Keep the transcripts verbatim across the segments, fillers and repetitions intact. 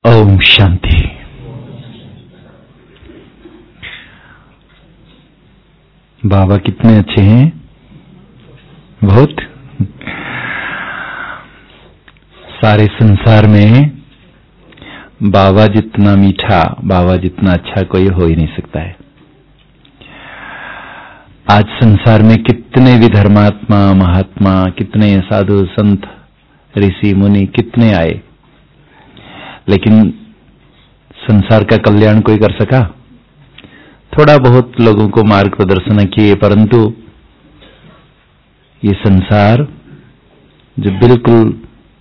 ओम शांति। बाबा कितने अच्छे हैं, बहुत। सारे संसार में बाबा जितना मीठा, बाबा जितना अच्छा कोई हो ही नहीं सकता है। आज संसार में कितने भी धर्मात्मा, महात्मा, कितने साधु संत, ऋषि मुनि कितने आए, लेकिन संसार का कल्याण कोई कर सका? थोड़ा बहुत लोगों को मार्ग प्रदर्शन किए, परंतु ये संसार जो बिल्कुल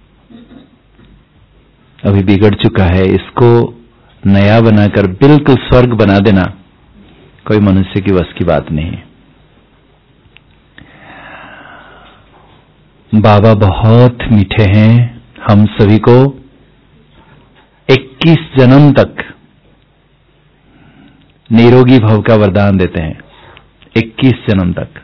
अभी बिगड़ चुका है, इसको नया बनाकर बिल्कुल स्वर्ग बना देना कोई मनुष्य की वश की बात नहीं है। बाबा बहुत मीठे हैं, हम सभी को इक्कीस जन्म तक निरोगी भव का वरदान देते हैं। इक्कीस जन्म तक।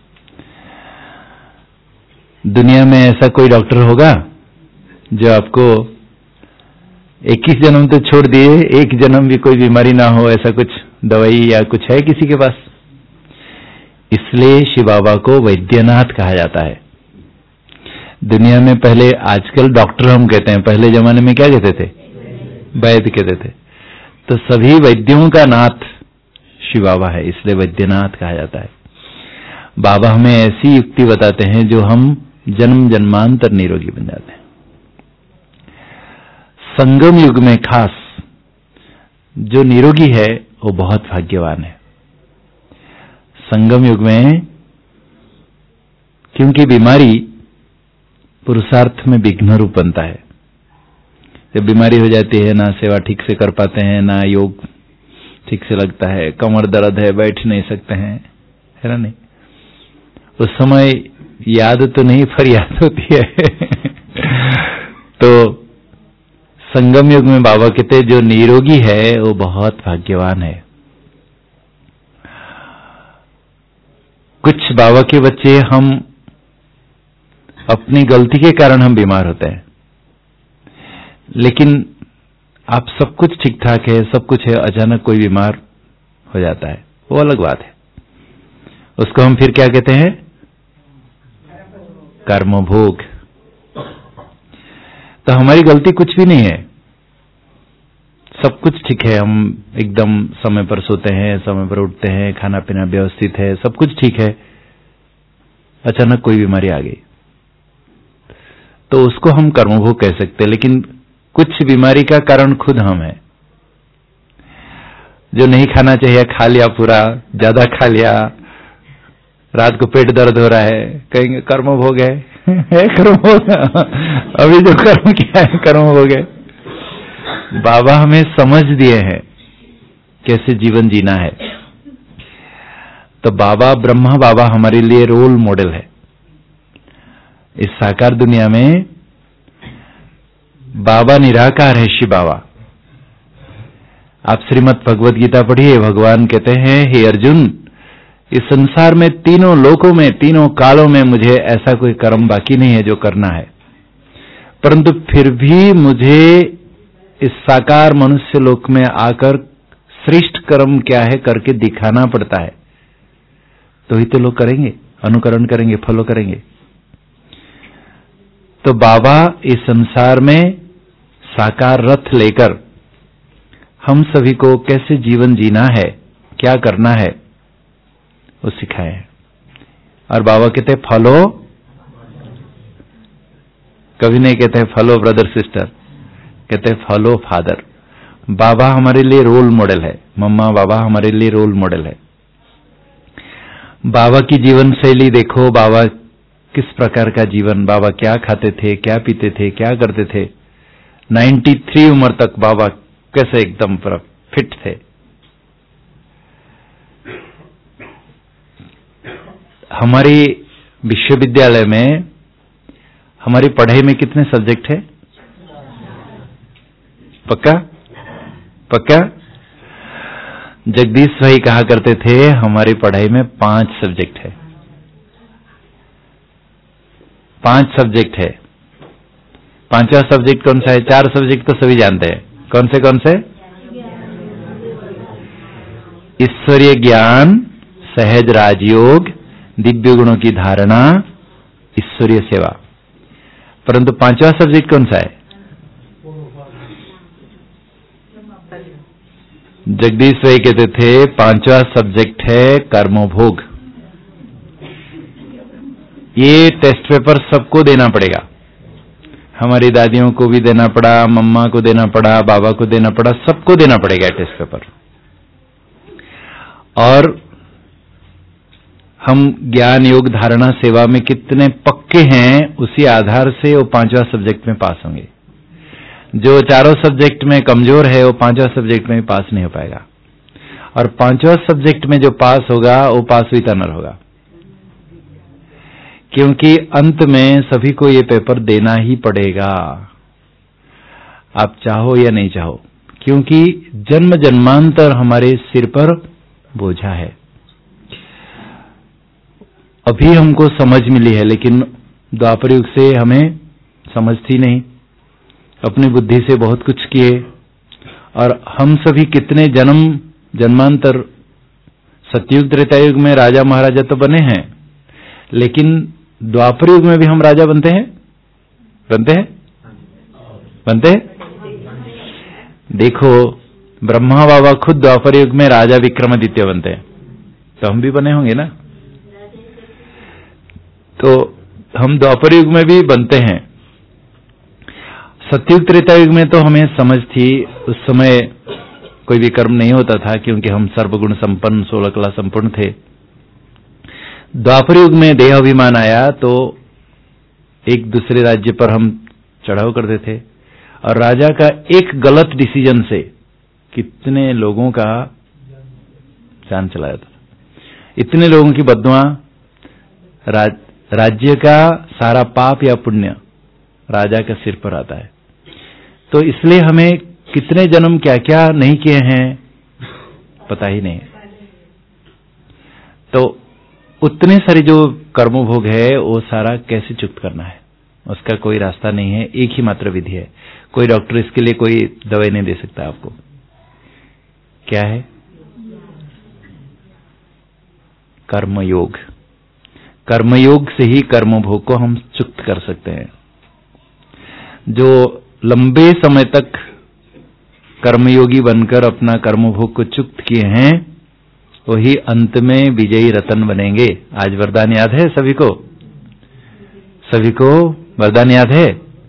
दुनिया में ऐसा कोई डॉक्टर होगा जो आपको इक्कीस जन्म तो छोड़ दिए, एक जन्म भी कोई बीमारी ना हो, ऐसा कुछ दवाई या कुछ है किसी के पास? इसलिए शिव बाबा को वैद्यनाथ कहा जाता है। दुनिया में पहले, आजकल डॉक्टर हम कहते हैं, पहले जमाने में क्या कहते थे? वैद्य कहते थे। तो सभी वैद्यों का नाथ शिव बाबा है, इसलिए वैद्यनाथ कहा जाता है। बाबा हमें ऐसी युक्ति बताते हैं जो हम जन्म जन्मांतर निरोगी बन जाते हैं। संगम युग में खास जो निरोगी है वो बहुत भाग्यवान है। संगम युग में, क्योंकि बीमारी पुरुषार्थ में विघ्न रूप बनता है। जब बीमारी हो जाती है, ना सेवा ठीक से कर पाते हैं, ना योग ठीक से लगता है, कमर दर्द है, बैठ नहीं सकते हैं, है ना? नहीं, उस समय याद तो नहीं फरियाद होती है। तो संगम युग में बाबा कहते जो निरोगी है वो बहुत भाग्यवान है। कुछ बाबा के बच्चे, हम अपनी गलती के कारण हम बीमार होते हैं, लेकिन आप सब कुछ ठीक ठाक है, सब कुछ है, अचानक कोई बीमार हो जाता है, वो अलग बात है। उसको हम फिर क्या कहते हैं? कर्मभोग। तो हमारी गलती कुछ भी नहीं है, सब कुछ ठीक है, हम एकदम समय पर सोते हैं, समय पर उठते हैं, खाना पीना व्यवस्थित है, सब कुछ ठीक है। अचानक कोई बीमारी आ गई तो उसको हम कर्मभोग कह सकते हैं, लेकिन कुछ बीमारी का कारण खुद हम हैं। जो नहीं खाना चाहिए खा लिया, पूरा ज्यादा खा लिया, रात को पेट दर्द हो रहा है, कहेंगे कर्म भोग है। है कर्म भोग। अभी जो कर्म किया है कर्म भोग है। बाबा हमें समझ दिए हैं कैसे जीवन जीना है। तो बाबा, ब्रह्मा बाबा हमारे लिए रोल मॉडल है। इस साकार दुनिया में बाबा निराकार है, शिव बाबा। आप श्रीमद् भगवद गीता पढ़िए, भगवान कहते हैं, हे अर्जुन, इस संसार में तीनों लोकों में, तीनों कालों में मुझे ऐसा कोई कर्म बाकी नहीं है जो करना है, परंतु फिर भी मुझे इस साकार मनुष्य लोक में आकर श्रेष्ठ कर्म क्या है करके दिखाना पड़ता है, तो ही तो लोग करेंगे, अनुकरण करेंगे, फॉलो करेंगे। तो बाबा इस संसार में साकार रथ लेकर हम सभी को कैसे जीवन जीना है, क्या करना है, वो सिखाए हैं। और बाबा कहते फॉलो, कभी नहीं कहते फॉलो ब्रदर सिस्टर, कहते फॉलो फादर। बाबा हमारे लिए रोल मॉडल है, मम्मा बाबा हमारे लिए रोल मॉडल है। बाबा की जीवन शैली देखो, बाबा किस प्रकार का जीवन, बाबा क्या खाते थे, क्या पीते थे, क्या करते थे। तिरानवे उम्र तक बाबा कैसे एकदम फिट थे। हमारी विश्वविद्यालय में हमारी पढ़ाई में कितने सब्जेक्ट है? पक्का पक्का? जगदीश भाई कहा करते थे हमारी पढ़ाई में पांच सब्जेक्ट है। पांच सब्जेक्ट है। पांचवा सब्जेक्ट कौन सा है? चार सब्जेक्ट तो सभी जानते हैं, कौन से कौन से? ईश्वरीय ज्ञान, सहज राजयोग, दिव्य गुणों की धारणा, ईश्वरीय सेवा। परंतु पांचवा सब्जेक्ट कौन सा है? जगदीश भाई कहते थे पांचवा सब्जेक्ट है कर्मभोग। ये टेस्ट पेपर सबको देना पड़ेगा। हमारी दादियों को भी देना पड़ा, मम्मा को देना पड़ा, बाबा को देना पड़ा, सबको देना पड़ेगा टेस्ट पेपर। और हम ज्ञान योग धारणा सेवा में कितने पक्के हैं उसी आधार से वो पांचवा सब्जेक्ट में पास होंगे। जो चारों सब्जेक्ट में कमजोर है वो पांचवा सब्जेक्ट में पास नहीं हो पाएगा। और पांचवा सब्जेक्ट में जो पास होगा वो पास हुई तनर होगा, क्योंकि अंत में सभी को ये पेपर देना ही पड़ेगा, आप चाहो या नहीं चाहो, क्योंकि जन्म जन्मांतर हमारे सिर पर बोझा है। अभी हमको समझ मिली है, लेकिन द्वापर युग से हमें समझ थी नहीं, अपनी बुद्धि से बहुत कुछ किए। और हम सभी कितने जन्म जन्मांतर, सतयुग त्रेता युग में राजा महाराजा तो बने हैं, लेकिन द्वापर युग में भी हम राजा बनते हैं बनते हैं बनते हैं। देखो ब्रह्मा बाबा खुद द्वापर युग में राजा विक्रमादित्य बनते हैं, तो हम भी बने होंगे ना। तो हम द्वापर युग में भी बनते हैं। सतयुग त्रेता युग में तो हमें समझ थी, उस समय कोई भी कर्म नहीं होता था क्योंकि हम सर्वगुण संपन्न, सोलह कला संपूर्ण थे। द्वापर युग में देह अभिमान आया तो एक दूसरे राज्य पर हम चढ़ाव करते थे, और राजा का एक गलत डिसीजन से कितने लोगों का जान चला जाता। इतने लोगों की बददुआ, राज, राज्य का सारा पाप या पुण्य राजा के सिर पर आता है। तो इसलिए हमें कितने जन्म क्या क्या नहीं किए हैं पता ही नहीं। तो उतने सारे जो कर्मभोग है वो सारा कैसे चुक्त करना है, उसका कोई रास्ता नहीं है, एक ही मात्र विधि है। कोई डॉक्टर इसके लिए कोई दवाई नहीं दे सकता आपको। क्या है? कर्मयोग। कर्मयोग से ही कर्मभोग को हम चुक्त कर सकते हैं। जो लंबे समय तक कर्मयोगी बनकर अपना कर्मभोग को चुक्त किए हैं वही अंत में विजयी रतन बनेंगे। आज वरदान याद है सभी को? सभी को वरदान याद है?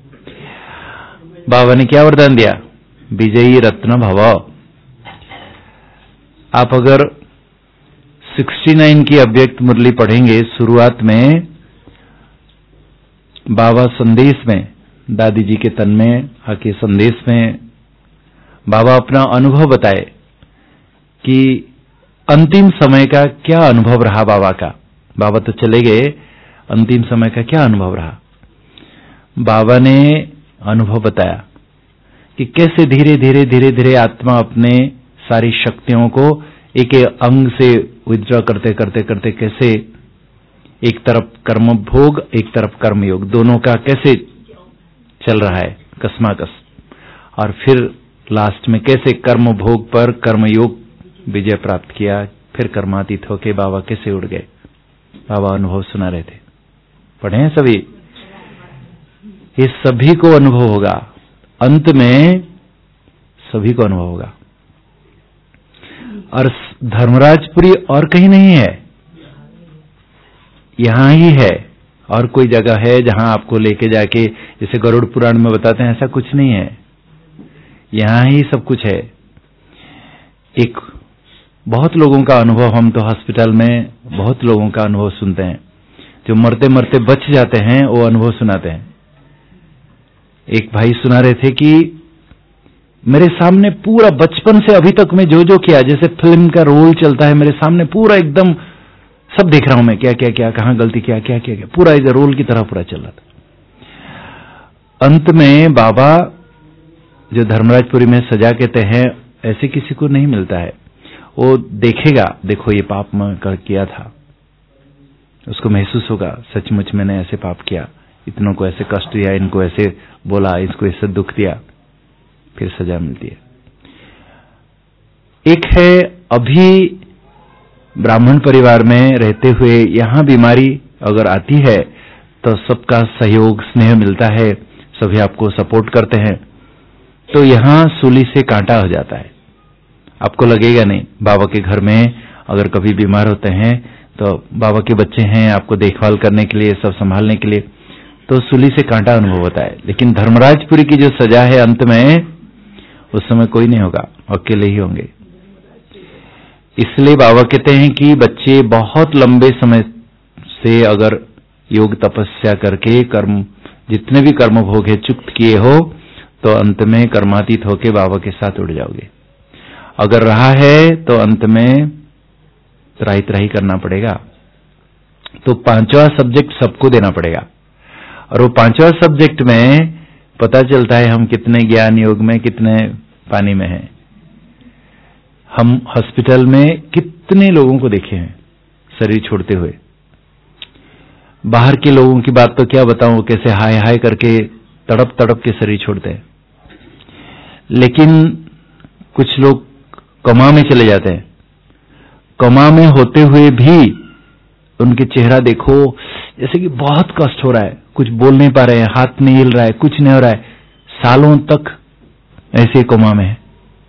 बाबा ने क्या वरदान दिया? विजयी रत्न भव। आप अगर उनहत्तर की अव्यक्त मुरली पढ़ेंगे, शुरुआत में बाबा संदेश में, दादी जी के तन में आके संदेश में बाबा अपना अनुभव बताए कि अंतिम समय का क्या अनुभव रहा बाबा का। बाबा तो चले गए, अंतिम समय का क्या अनुभव रहा। बाबा ने अनुभव बताया कि कैसे धीरे धीरे धीरे धीरे आत्मा अपने सारी शक्तियों को एक एक अंग से विथड्रॉ करते करते करते कैसे एक तरफ कर्म भोग एक तरफ कर्मयोग, दोनों का कैसे चल रहा है कसमाकस, और फिर लास्ट में कैसे कर्म भोग पर कर्मयोग विजय प्राप्त किया, फिर कर्मातीत होके बाबा कैसे उड़ गए। बाबा अनुभव सुना रहे थे, पढ़े हैं सभी। ये सभी को अनुभव होगा, अंत में सभी को अनुभव होगा। और धर्मराजपुरी और कहीं नहीं है, यहां ही है। और कोई जगह है जहां आपको लेके जाके जैसे गरुड़ पुराण में बताते हैं, ऐसा कुछ नहीं है। यहां ही सब कुछ है। एक बहुत लोगों का अनुभव, हम तो हॉस्पिटल में बहुत लोगों का अनुभव सुनते हैं, जो मरते मरते बच जाते हैं, वो अनुभव सुनाते हैं। एक भाई सुना रहे थे कि मेरे सामने पूरा बचपन से अभी तक मैं जो जो किया, जैसे फिल्म का रोल चलता है, मेरे सामने पूरा एकदम सब देख रहा हूं मैं, क्या क्या क्या कहां गलती किया, क्या क्या क्या, पूरा इधर रोल की तरह पूरा चल रहा था। अंत में बाबा जो धर्मराजपुरी में सजा कहते हैं, ऐसे किसी को नहीं मिलता है। वो देखेगा, देखो ये पाप मैं कर किया था, उसको महसूस होगा सचमुच मैंने ऐसे पाप किया, इतनों को ऐसे कष्ट दिया, इनको ऐसे बोला, इसको ऐसे दुख दिया। फिर सजा मिलती है। एक है अभी ब्राह्मण परिवार में रहते हुए यहां बीमारी अगर आती है तो सबका सहयोग स्नेह मिलता है, सभी आपको सपोर्ट करते हैं, तो यहां सूली से कांटा हो जाता है। आपको लगेगा नहीं, बाबा के घर में अगर कभी बीमार होते हैं तो बाबा के बच्चे हैं आपको देखभाल करने के लिए, सब संभालने के लिए, तो सूली से कांटा अनुभव होता है। लेकिन धर्मराजपुरी की जो सजा है अंत में, उस समय कोई नहीं होगा, अकेले ही होंगे। इसलिए बाबा कहते हैं कि बच्चे बहुत लंबे समय से अगर योग तपस्या करके कर्म जितने भी कर्म भोग है चुक्त किए हो तो अंत में कर्मातीत होके बाबा के साथ उड़ जाओगे। अगर रहा है तो अंत में त्राही त्राही करना पड़ेगा। तो पांचवा सब्जेक्ट सबको देना पड़ेगा, और वो पांचवा सब्जेक्ट में पता चलता है हम कितने ज्ञान योग में, कितने पानी में हैं। हम हॉस्पिटल में कितने लोगों को देखे हैं शरीर छोड़ते हुए। बाहर के लोगों की बात तो क्या बताऊं, कैसे हाय हाय करके तड़प तड़प के शरीर छोड़ते हैं। लेकिन कुछ लोग कोमा में चले जाते हैं, कोमा में होते हुए भी उनके चेहरा देखो जैसे कि बहुत कष्ट हो रहा है, कुछ बोल नहीं पा रहे हैं, हाथ नहीं हिल रहा है, कुछ नहीं हो रहा है, सालों तक ऐसे कोमा में है।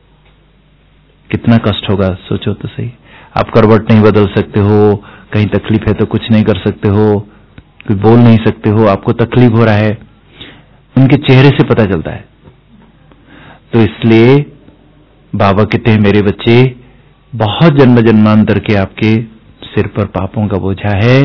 कितना कष्ट होगा सोचो तो सही। आप करवट नहीं बदल सकते हो, कहीं तकलीफ है तो कुछ नहीं कर सकते हो, कुछ बोल नहीं सकते हो, आपको तकलीफ हो रहा है, उनके चेहरे से पता चलता है। तो इसलिए बाबा कहते हैं मेरे बच्चे, बहुत जन्म जन्मांतर के आपके सिर पर पापों का बोझा है,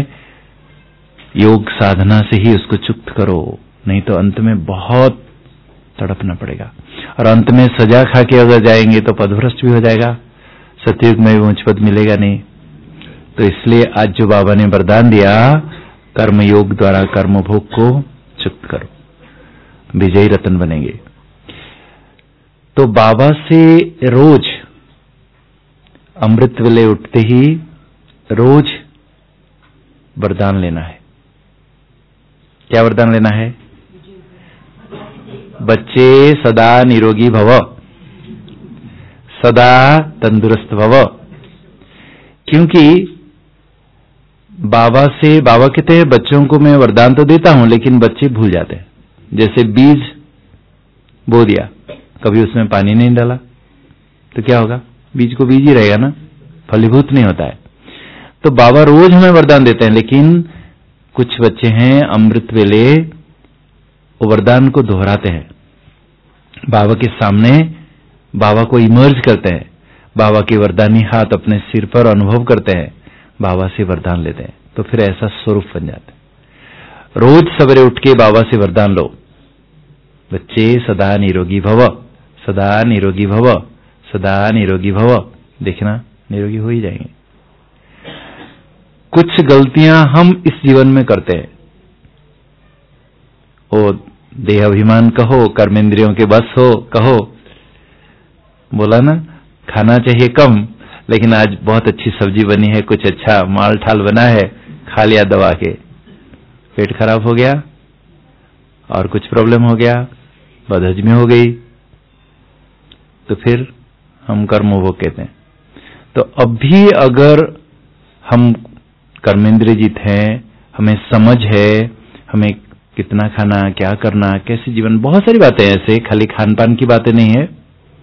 योग साधना से ही उसको चुक्त करो, नहीं तो अंत में बहुत तड़पना पड़ेगा। और अंत में सजा खा के अगर जाएंगे तो पदभ्रष्ट भी हो जाएगा, सतयुग में भी ऊंच पद मिलेगा नहीं। तो इसलिए आज जो बाबा ने वरदान दिया, कर्म योग द्वारा कर्म भोग को चुक्त करो, विजयी रत्न बनेंगे। तो बाबा से रोज अमृत वेले उठते ही रोज वरदान लेना है। क्या वरदान लेना है? बच्चे सदा निरोगी भव, सदा तंदुरुस्त भव। क्योंकि बाबा से, बाबा कहते हैं बच्चों को मैं वरदान तो देता हूं लेकिन बच्चे भूल जाते हैं। जैसे बीज बो दिया, कभी उसमें पानी नहीं डाला तो क्या होगा? बीज को बीज ही रहेगा ना, फलीभूत नहीं होता है। तो बाबा रोज हमें वरदान देते हैं, लेकिन कुछ बच्चे हैं अमृत वेले वो वरदान को दोहराते हैं, बाबा के सामने बाबा को इमर्ज करते हैं, बाबा के वरदानी हाथ अपने सिर पर अनुभव करते हैं, बाबा से वरदान लेते हैं, तो फिर ऐसा स्वरूप बन जाता है। रोज सवेरे उठ के बाबा से वरदान लो, बच्चे सदा निरोगी भव, सदा निरोगी भव, सदा निरोगी भव। देखना निरोगी हो ही जाएंगे। कुछ गलतियां हम इस जीवन में करते हैं, ओ देह अभिमान कहो, कर्मेंद्रियों के बस हो कहो, बोला ना खाना चाहिए कम, लेकिन आज बहुत अच्छी सब्जी बनी है, कुछ अच्छा माल ठाल बना है, खा लिया दबा के, पेट खराब हो गया और कुछ प्रॉब्लम हो गया, बदहजमी हो गई, तो फिर हम कर्मभोग कहते हैं। तो अब भी अगर हम कर्मेंद्रियजित हैं, हमें समझ है, हमें कितना खाना, क्या करना, कैसे जीवन, बहुत सारी बातें ऐसे, खाली खान पान की बातें नहीं है।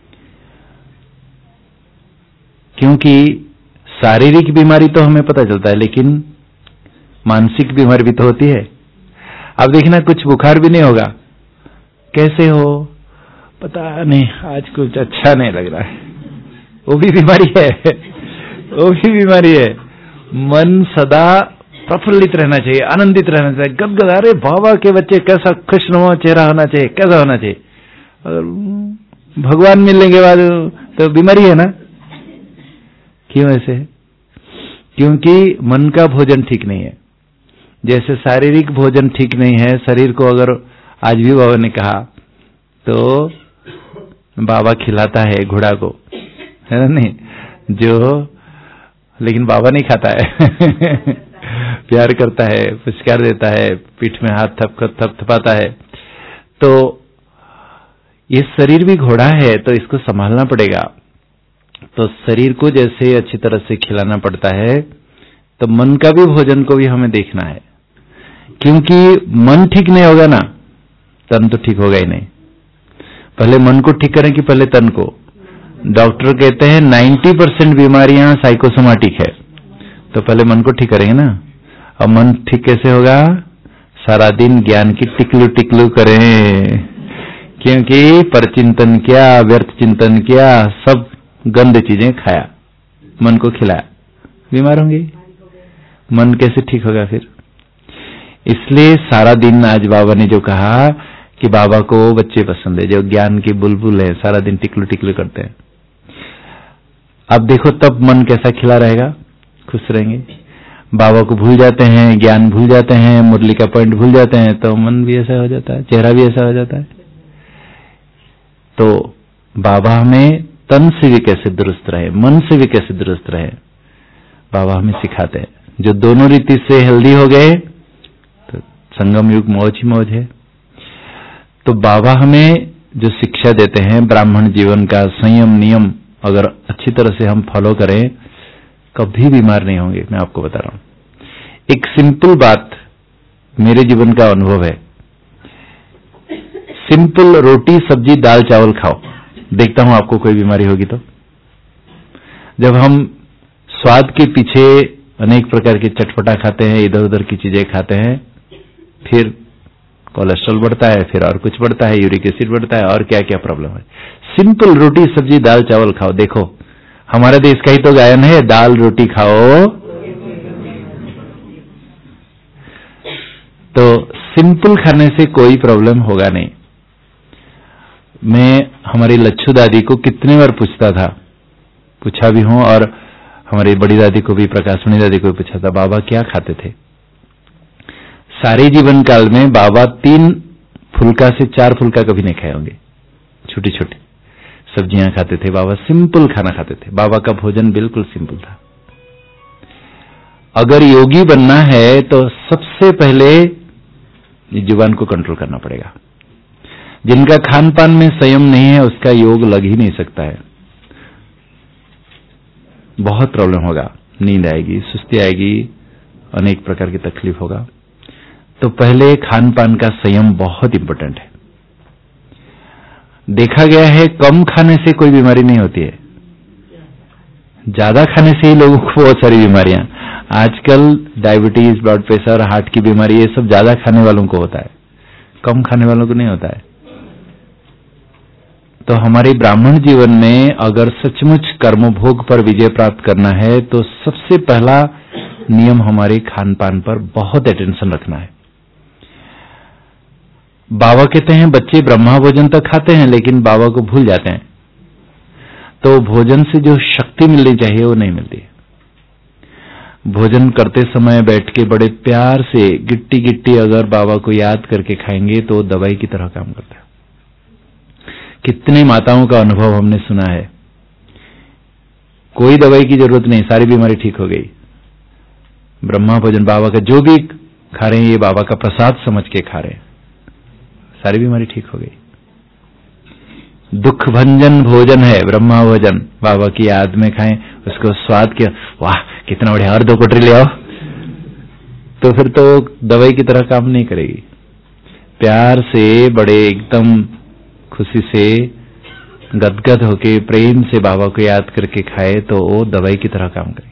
क्योंकि शारीरिक बीमारी तो हमें पता चलता है, लेकिन मानसिक बीमारी भी तो होती है। अब देखना कुछ बुखार भी नहीं होगा, कैसे हो पता नहीं, आज कुछ अच्छा नहीं लग रहा है, वो भी बीमारी है, वो भी बीमारी है। मन सदा प्रफुल्लित रहना चाहिए, आनंदित रहना चाहिए, गदगद, अरे बाबा के बच्चे कैसा खुशनुमा चेहरा होना चाहिए, कैसा होना चाहिए। अगर भगवान मिलने के बाद तो बीमारी है ना। क्यों ऐसे? क्योंकि मन का भोजन ठीक नहीं है। जैसे शारीरिक भोजन ठीक नहीं है, शरीर को अगर आज भी बाबा ने कहा तो बाबा खिलाता है घोड़ा को, है ना नहीं, जो लेकिन बाबा नहीं खाता है प्यार करता है, पुचकार देता है, पीठ में हाथ थप थप थपाता है। तो ये शरीर भी घोड़ा है तो इसको संभालना पड़ेगा। तो शरीर को जैसे अच्छी तरह से खिलाना पड़ता है, तो मन का भी भोजन को भी हमें देखना है, क्योंकि मन ठीक नहीं होगा ना, तन तो ठीक होगा ही नहीं। पहले मन को ठीक करें कि पहले तन को? डॉक्टर कहते हैं नब्बे परसेंट बीमारियां साइकोसोमैटिक है, तो पहले मन को ठीक करेंगे ना। और मन ठीक कैसे होगा? सारा दिन ज्ञान की टिकलू टिकलू करें, क्योंकि परचिंतन किया, व्यर्थ चिंतन किया, सब गंद चीजें खाया, मन को खिलाया, बीमार होंगे। मन कैसे ठीक होगा फिर? इसलिए सारा दिन, आज बाबा ने जो कहा कि बाबा को बच्चे पसंद है, जो ज्ञान की बुलबुल है, सारा दिन टिकलू टिकलू करते हैं। अब देखो तब मन कैसा खिला रहेगा, खुश रहेंगे। बाबा को भूल जाते हैं, ज्ञान भूल जाते हैं, मुरली का पॉइंट भूल जाते हैं, तो मन भी ऐसा हो जाता है, चेहरा भी ऐसा हो जाता है। तो बाबा हमें तन से भी कैसे दुरुस्त रहे, मन से भी कैसे दुरुस्त रहे, बाबा हमें सिखाते हैं। जो दोनों रीति से हेल्दी हो गए तो संगम युग मौज ही मौज है। तो बाबा हमें जो शिक्षा देते हैं ब्राह्मण जीवन का संयम नियम, अगर अच्छी तरह से हम फॉलो करें, कभी बीमार नहीं होंगे। मैं आपको बता रहा हूं एक सिंपल बात, मेरे जीवन का अनुभव है। सिंपल रोटी सब्जी दाल चावल खाओ, देखता हूं आपको कोई बीमारी होगी तो। जब हम स्वाद के पीछे अनेक प्रकार के चटपटा खाते हैं, इधर उधर की चीजें खाते हैं, फिर कोलेस्ट्रॉल बढ़ता है, फिर और कुछ बढ़ता है, यूरिक एसिड बढ़ता है, और क्या क्या प्रॉब्लम है। सिंपल रोटी सब्जी दाल चावल खाओ। देखो हमारे देश का ही तो गायन है, दाल रोटी खाओ। तो सिंपल खाने से कोई प्रॉब्लम होगा नहीं। मैं हमारी लच्छू दादी को कितने बार पूछता था, पूछा भी हूं, और हमारी बड़ी दादी को भी, प्रकाशमणि दादी को भी पूछा था, बाबा क्या खाते थे। सारे जीवन काल में बाबा तीन फुल्का से चार फुल्का कभी नहीं खाए होंगे, छोटी छोटी सब्जियां खाते थे। बाबा सिंपल खाना खाते थे, बाबा का भोजन बिल्कुल सिंपल था। अगर योगी बनना है तो सबसे पहले जुबान को कंट्रोल करना पड़ेगा। जिनका खान पान में संयम नहीं है उसका योग लग ही नहीं सकता है, बहुत प्रॉब्लम होगा, नींद आएगी, सुस्ती आएगी, अनेक प्रकार की तकलीफ होगा। तो पहले खान पान का संयम बहुत इंपॉर्टेंट है। देखा गया है कम खाने से कोई बीमारी नहीं होती है, ज्यादा खाने से ही लोगों को बहुत सारी बीमारियां, आजकल डायबिटीज, ब्लड प्रेशर, हार्ट की बीमारी, ये सब ज्यादा खाने वालों को होता है, कम खाने वालों को नहीं होता है। तो हमारे ब्राह्मण जीवन में अगर सचमुच कर्मभोग पर विजय प्राप्त करना है तो सबसे पहला नियम हमारे खान पान पर बहुत अटेंशन रखना है। बाबा कहते हैं बच्चे ब्रह्मा भोजन तक खाते हैं लेकिन बाबा को भूल जाते हैं, तो भोजन से जो शक्ति मिलनी चाहिए वो नहीं मिलती है। भोजन करते समय बैठ के बड़े प्यार से गिट्टी गिट्टी अगर बाबा को याद करके खाएंगे तो दवाई की तरह काम करता है। कितने माताओं का अनुभव हमने सुना है, कोई दवाई की जरूरत नहीं, सारी बीमारी ठीक हो गई। ब्रह्मा भोजन बाबा का जो भी खा रहे हैं, ये बाबा का प्रसाद समझ के खा रहे हैं, सारी बीमारी ठीक हो गई। दुख भंजन भोजन है ब्रह्मा भोजन, बाबा की याद में खाएं, उसको स्वाद के, वाह कितना बढ़िया, और दो कोटरी ले आओ, तो फिर तो दवाई की तरह काम नहीं करेगी। प्यार से, बड़े एकदम खुशी से, गदगद होके, प्रेम से बाबा को याद करके खाए तो वो दवाई की तरह काम करेगी।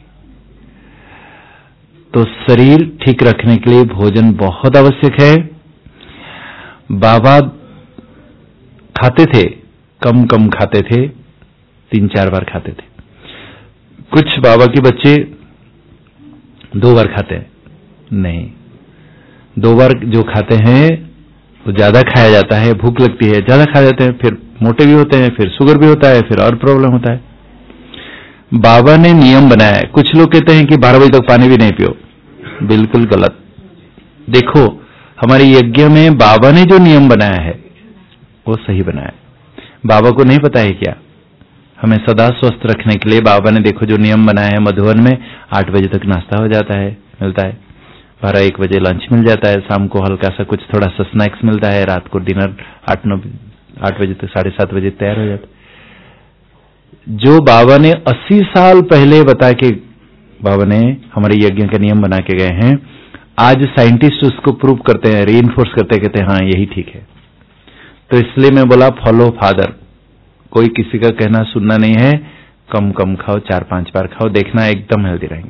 तो शरीर ठीक रखने के लिए भोजन बहुत आवश्यक है। बाबा खाते थे, कम कम खाते थे, तीन चार बार खाते थे। कुछ बाबा के बच्चे दो बार खाते हैं, नहीं, दो बार जो खाते हैं वो ज्यादा खाया जाता है, भूख लगती है, ज्यादा खा जाते हैं, फिर मोटे भी होते हैं, फिर शुगर भी होता है, फिर और प्रॉब्लम होता है। बाबा ने नियम बनाया है। कुछ लोग कहते हैं कि बारह बजे तक पानी भी नहीं पियो, बिल्कुल गलत। देखो हमारे यज्ञ में बाबा ने जो नियम बनाया है वो सही बनाया है। बाबा को नहीं पता है क्या, हमें सदा स्वस्थ रखने के लिए बाबा ने देखो जो नियम बनाया है। मधुबन में आठ बजे तक नाश्ता हो जाता है, मिलता है, बारह एक बजे लंच मिल जाता है, शाम को हल्का सा कुछ थोड़ा सा स्नैक्स मिलता है, रात को डिनर आठ नौ आठ बजे तक, साढ़े सात बजे तैयार हो जाते। जो बाबा ने अस्सी साल पहले बता के, बाबा ने हमारे यज्ञ का नियम बना के गए हैं, आज साइंटिस्ट उसको प्रूव करते हैं, रीइंफोर्स करते हैं, कहते हैं हाँ यही ठीक है। तो इसलिए मैं बोला फॉलो फादर, कोई किसी का कहना सुनना नहीं है, कम कम खाओ, चार पांच बार खाओ, देखना एकदम हेल्दी रहेंगे।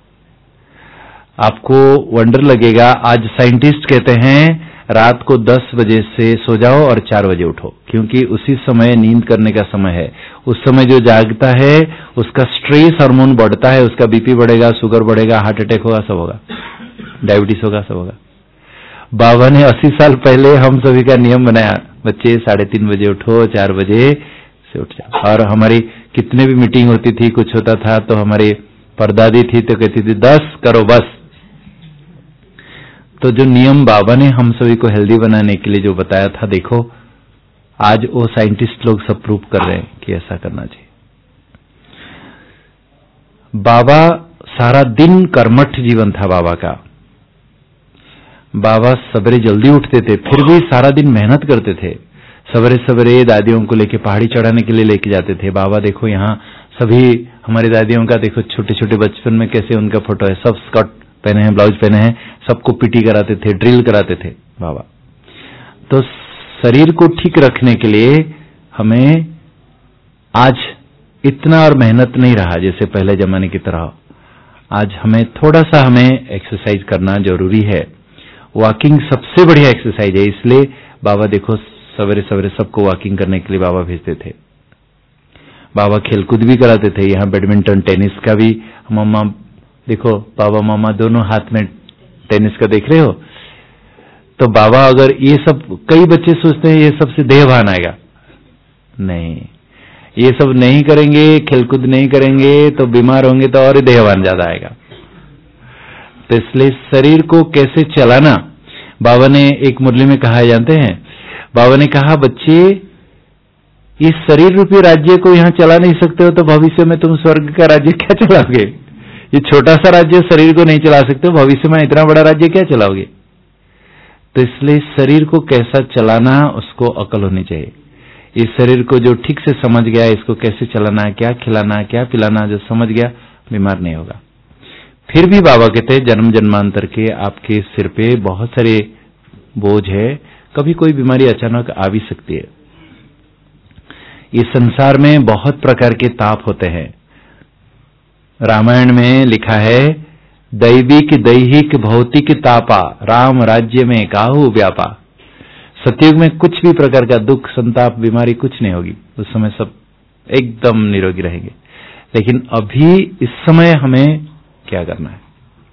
आपको वंडर लगेगा, आज साइंटिस्ट कहते हैं रात को दस बजे से सो जाओ और चार बजे उठो, क्योंकि उसी समय नींद करने का समय है। उस समय जो जागता है उसका स्ट्रेस हार्मोन बढ़ता है, उसका बीपी बढ़ेगा, शुगर बढ़ेगा, हार्ट अटैक होगा, सब होगा, डायबिटीज होगा, सब होगा। बाबा ने अस्सी साल पहले हम सभी का नियम बनाया, बच्चे साढ़े तीन बजे उठो, चार बजे से उठ जाओ। और हमारी कितने भी मीटिंग होती थी, कुछ होता था तो हमारी परदादी थी तो कहती थी दस करो बस। तो जो नियम बाबा ने हम सभी को हेल्दी बनाने के लिए जो बताया था, देखो आज वो साइंटिस्ट लोग सब प्रूव कर रहे हैं कि ऐसा करना चाहिए। बाबा सारा दिन कर्मठ जीवन था बाबा का। बाबा सवेरे जल्दी उठते थे, फिर भी सारा दिन मेहनत करते थे। सवेरे सवेरे दादियों को लेके पहाड़ी चढ़ाने के लिए लेके जाते थे। बाबा देखो यहाँ सभी हमारी दादियों का देखो, छोटे छोटे बचपन में कैसे उनका फोटो है, सब स्कर्ट पहने हैं, ब्लाउज पहने हैं, सबको पीटी कराते थे, ड्रिल कराते थे बाबा। तो शरीर को ठीक रखने के लिए हमें आज इतना और मेहनत नहीं रहा जैसे पहले जमाने की तरह। आज हमें थोड़ा सा हमें एक्सरसाइज करना जरूरी है। वॉकिंग सबसे बढ़िया एक्सरसाइज है, इसलिए बाबा देखो सवेरे सवेरे सबको वॉकिंग करने के लिए बाबा भेजते थे। बाबा खेलकूद भी कराते थे, यहाँ बैडमिंटन टेनिस का भी। मम्मा देखो, बाबा मामा दोनों हाथ में टेनिस का देख रहे हो। तो बाबा अगर ये सब, कई बच्चे सोचते हैं ये सब से देहभान आएगा, नहीं, ये सब नहीं करेंगे, खेलकूद नहीं करेंगे तो बीमार होंगे तो और देहभान ज्यादा आएगा। तो इसलिए शरीर को कैसे चलाना, बाबा ने एक मुरली में कहा है, जानते हैं? बाबा ने कहा बच्चे इस शरीर रूपी राज्य को यहाँ चला नहीं सकते हो तो भविष्य में तुम स्वर्ग का राज्य क्या चलाओगे? ये छोटा सा राज्य शरीर को नहीं चला सकते हो, भविष्य में इतना बड़ा राज्य क्या चलाओगे? तो इसलिए शरीर को कैसा चलाना, उसको अकल होनी चाहिए। इस शरीर को जो ठीक से समझ गया, इसको कैसे चलाना है, क्या खिलाना है, क्या पिलाना, जो समझ गया, बीमार नहीं होगा। फिर भी बाबा कहते हैं जन्म जन्मांतर के आपके सिर पे बहुत सारे बोझ है, कभी कोई बीमारी अचानक आ भी सकती है। इस संसार में बहुत प्रकार के ताप होते हैं। रामायण में लिखा है, दैविक दैहिक भौतिक तापा राम राज्य में काहू व्यापा। सतयुग में कुछ भी प्रकार का दुख, संताप, बीमारी कुछ नहीं होगी, उस समय सब एकदम निरोगी रहेंगे। लेकिन अभी इस समय हमें क्या करना है?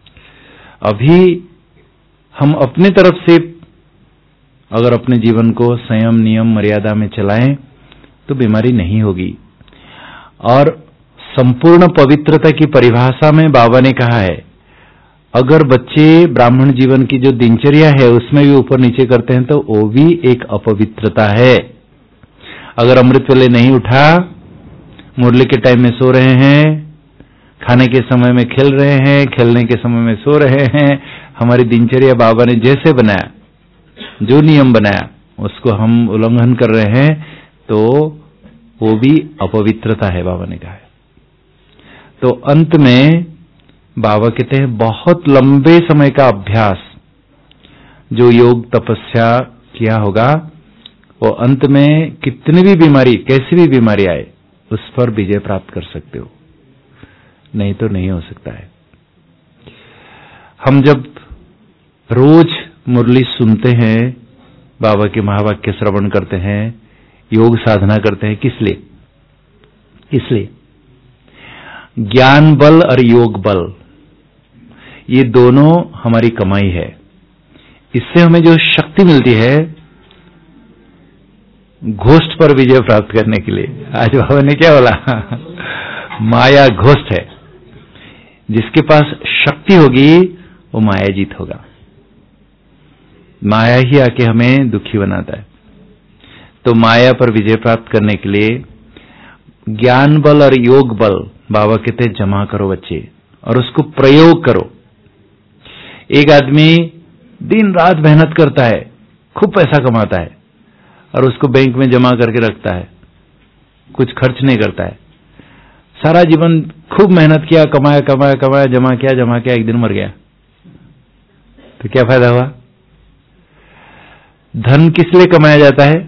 अभी हम अपने तरफ से अगर अपने जीवन को संयम नियम मर्यादा में चलाएं तो बीमारी नहीं होगी। और संपूर्ण पवित्रता की परिभाषा में बाबा ने कहा है, अगर बच्चे ब्राह्मण जीवन की जो दिनचर्या है उसमें भी ऊपर नीचे करते हैं तो वो भी एक अपवित्रता है। अगर अमृत वेले नहीं उठा, मुरली के टाइम में सो रहे हैं, खाने के समय में खेल रहे हैं, खेलने के समय में सो रहे हैं, हमारी दिनचर्या बाबा ने जैसे बनाया, जो नियम बनाया, उसको हम उल्लंघन कर रहे हैं तो वो भी अपवित्रता है, बाबा ने कहा है। तो अंत में बाबा कहते हैं बहुत लंबे समय का अभ्यास, जो योग तपस्या किया होगा, वो अंत में कितनी भी बीमारी, कैसी भी बीमारी आए, उस पर विजय प्राप्त कर सकते हो, नहीं तो नहीं हो सकता है। हम जब रोज मुरली सुनते हैं, बाबा के महावाक्य श्रवण करते हैं, योग साधना करते हैं, किस लिए? इसलिए ज्ञान बल और योग बल, ये दोनों हमारी कमाई है। इससे हमें जो शक्ति मिलती है घोष्ट पर विजय प्राप्त करने के लिए। आज बाबा ने क्या बोला? माया घोष्ट है, जिसके पास शक्ति होगी वो माया जीत होगा। माया ही आके हमें दुखी बनाता है। तो माया पर विजय प्राप्त करने के लिए ज्ञान बल और योग बल बाबा कहते हैं जमा करो बच्चे, और उसको प्रयोग करो। एक आदमी दिन रात मेहनत करता है, खूब पैसा कमाता है, और उसको बैंक में जमा करके रखता है, कुछ खर्च नहीं करता है। सारा जीवन खूब मेहनत किया, कमाया कमाया कमाया, जमा किया जमा किया, एक दिन मर गया, तो क्या फायदा हुआ? धन किस लिए कमाया जाता है?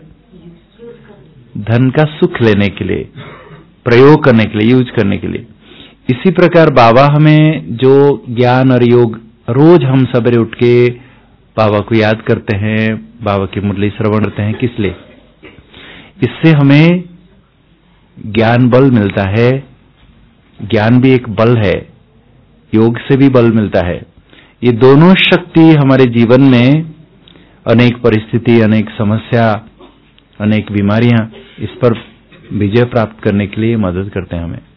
धन का सुख लेने के लिए, प्रयोग करने के लिए, यूज करने के लिए। इसी प्रकार बाबा हमें जो ज्ञान और योग, रोज हम सवेरे उठ के बाबा को याद करते हैं, बाबा की मुरली श्रवण करते हैं, किस लिए? इससे हमें ज्ञान बल मिलता है। ज्ञान भी एक बल है, योग से भी बल मिलता है। ये दोनों शक्ति हमारे जीवन में अनेक परिस्थिति, अनेक समस्या, अनेक बीमारियां, इस पर विजय प्राप्त करने के लिए मदद करते हैं हमें।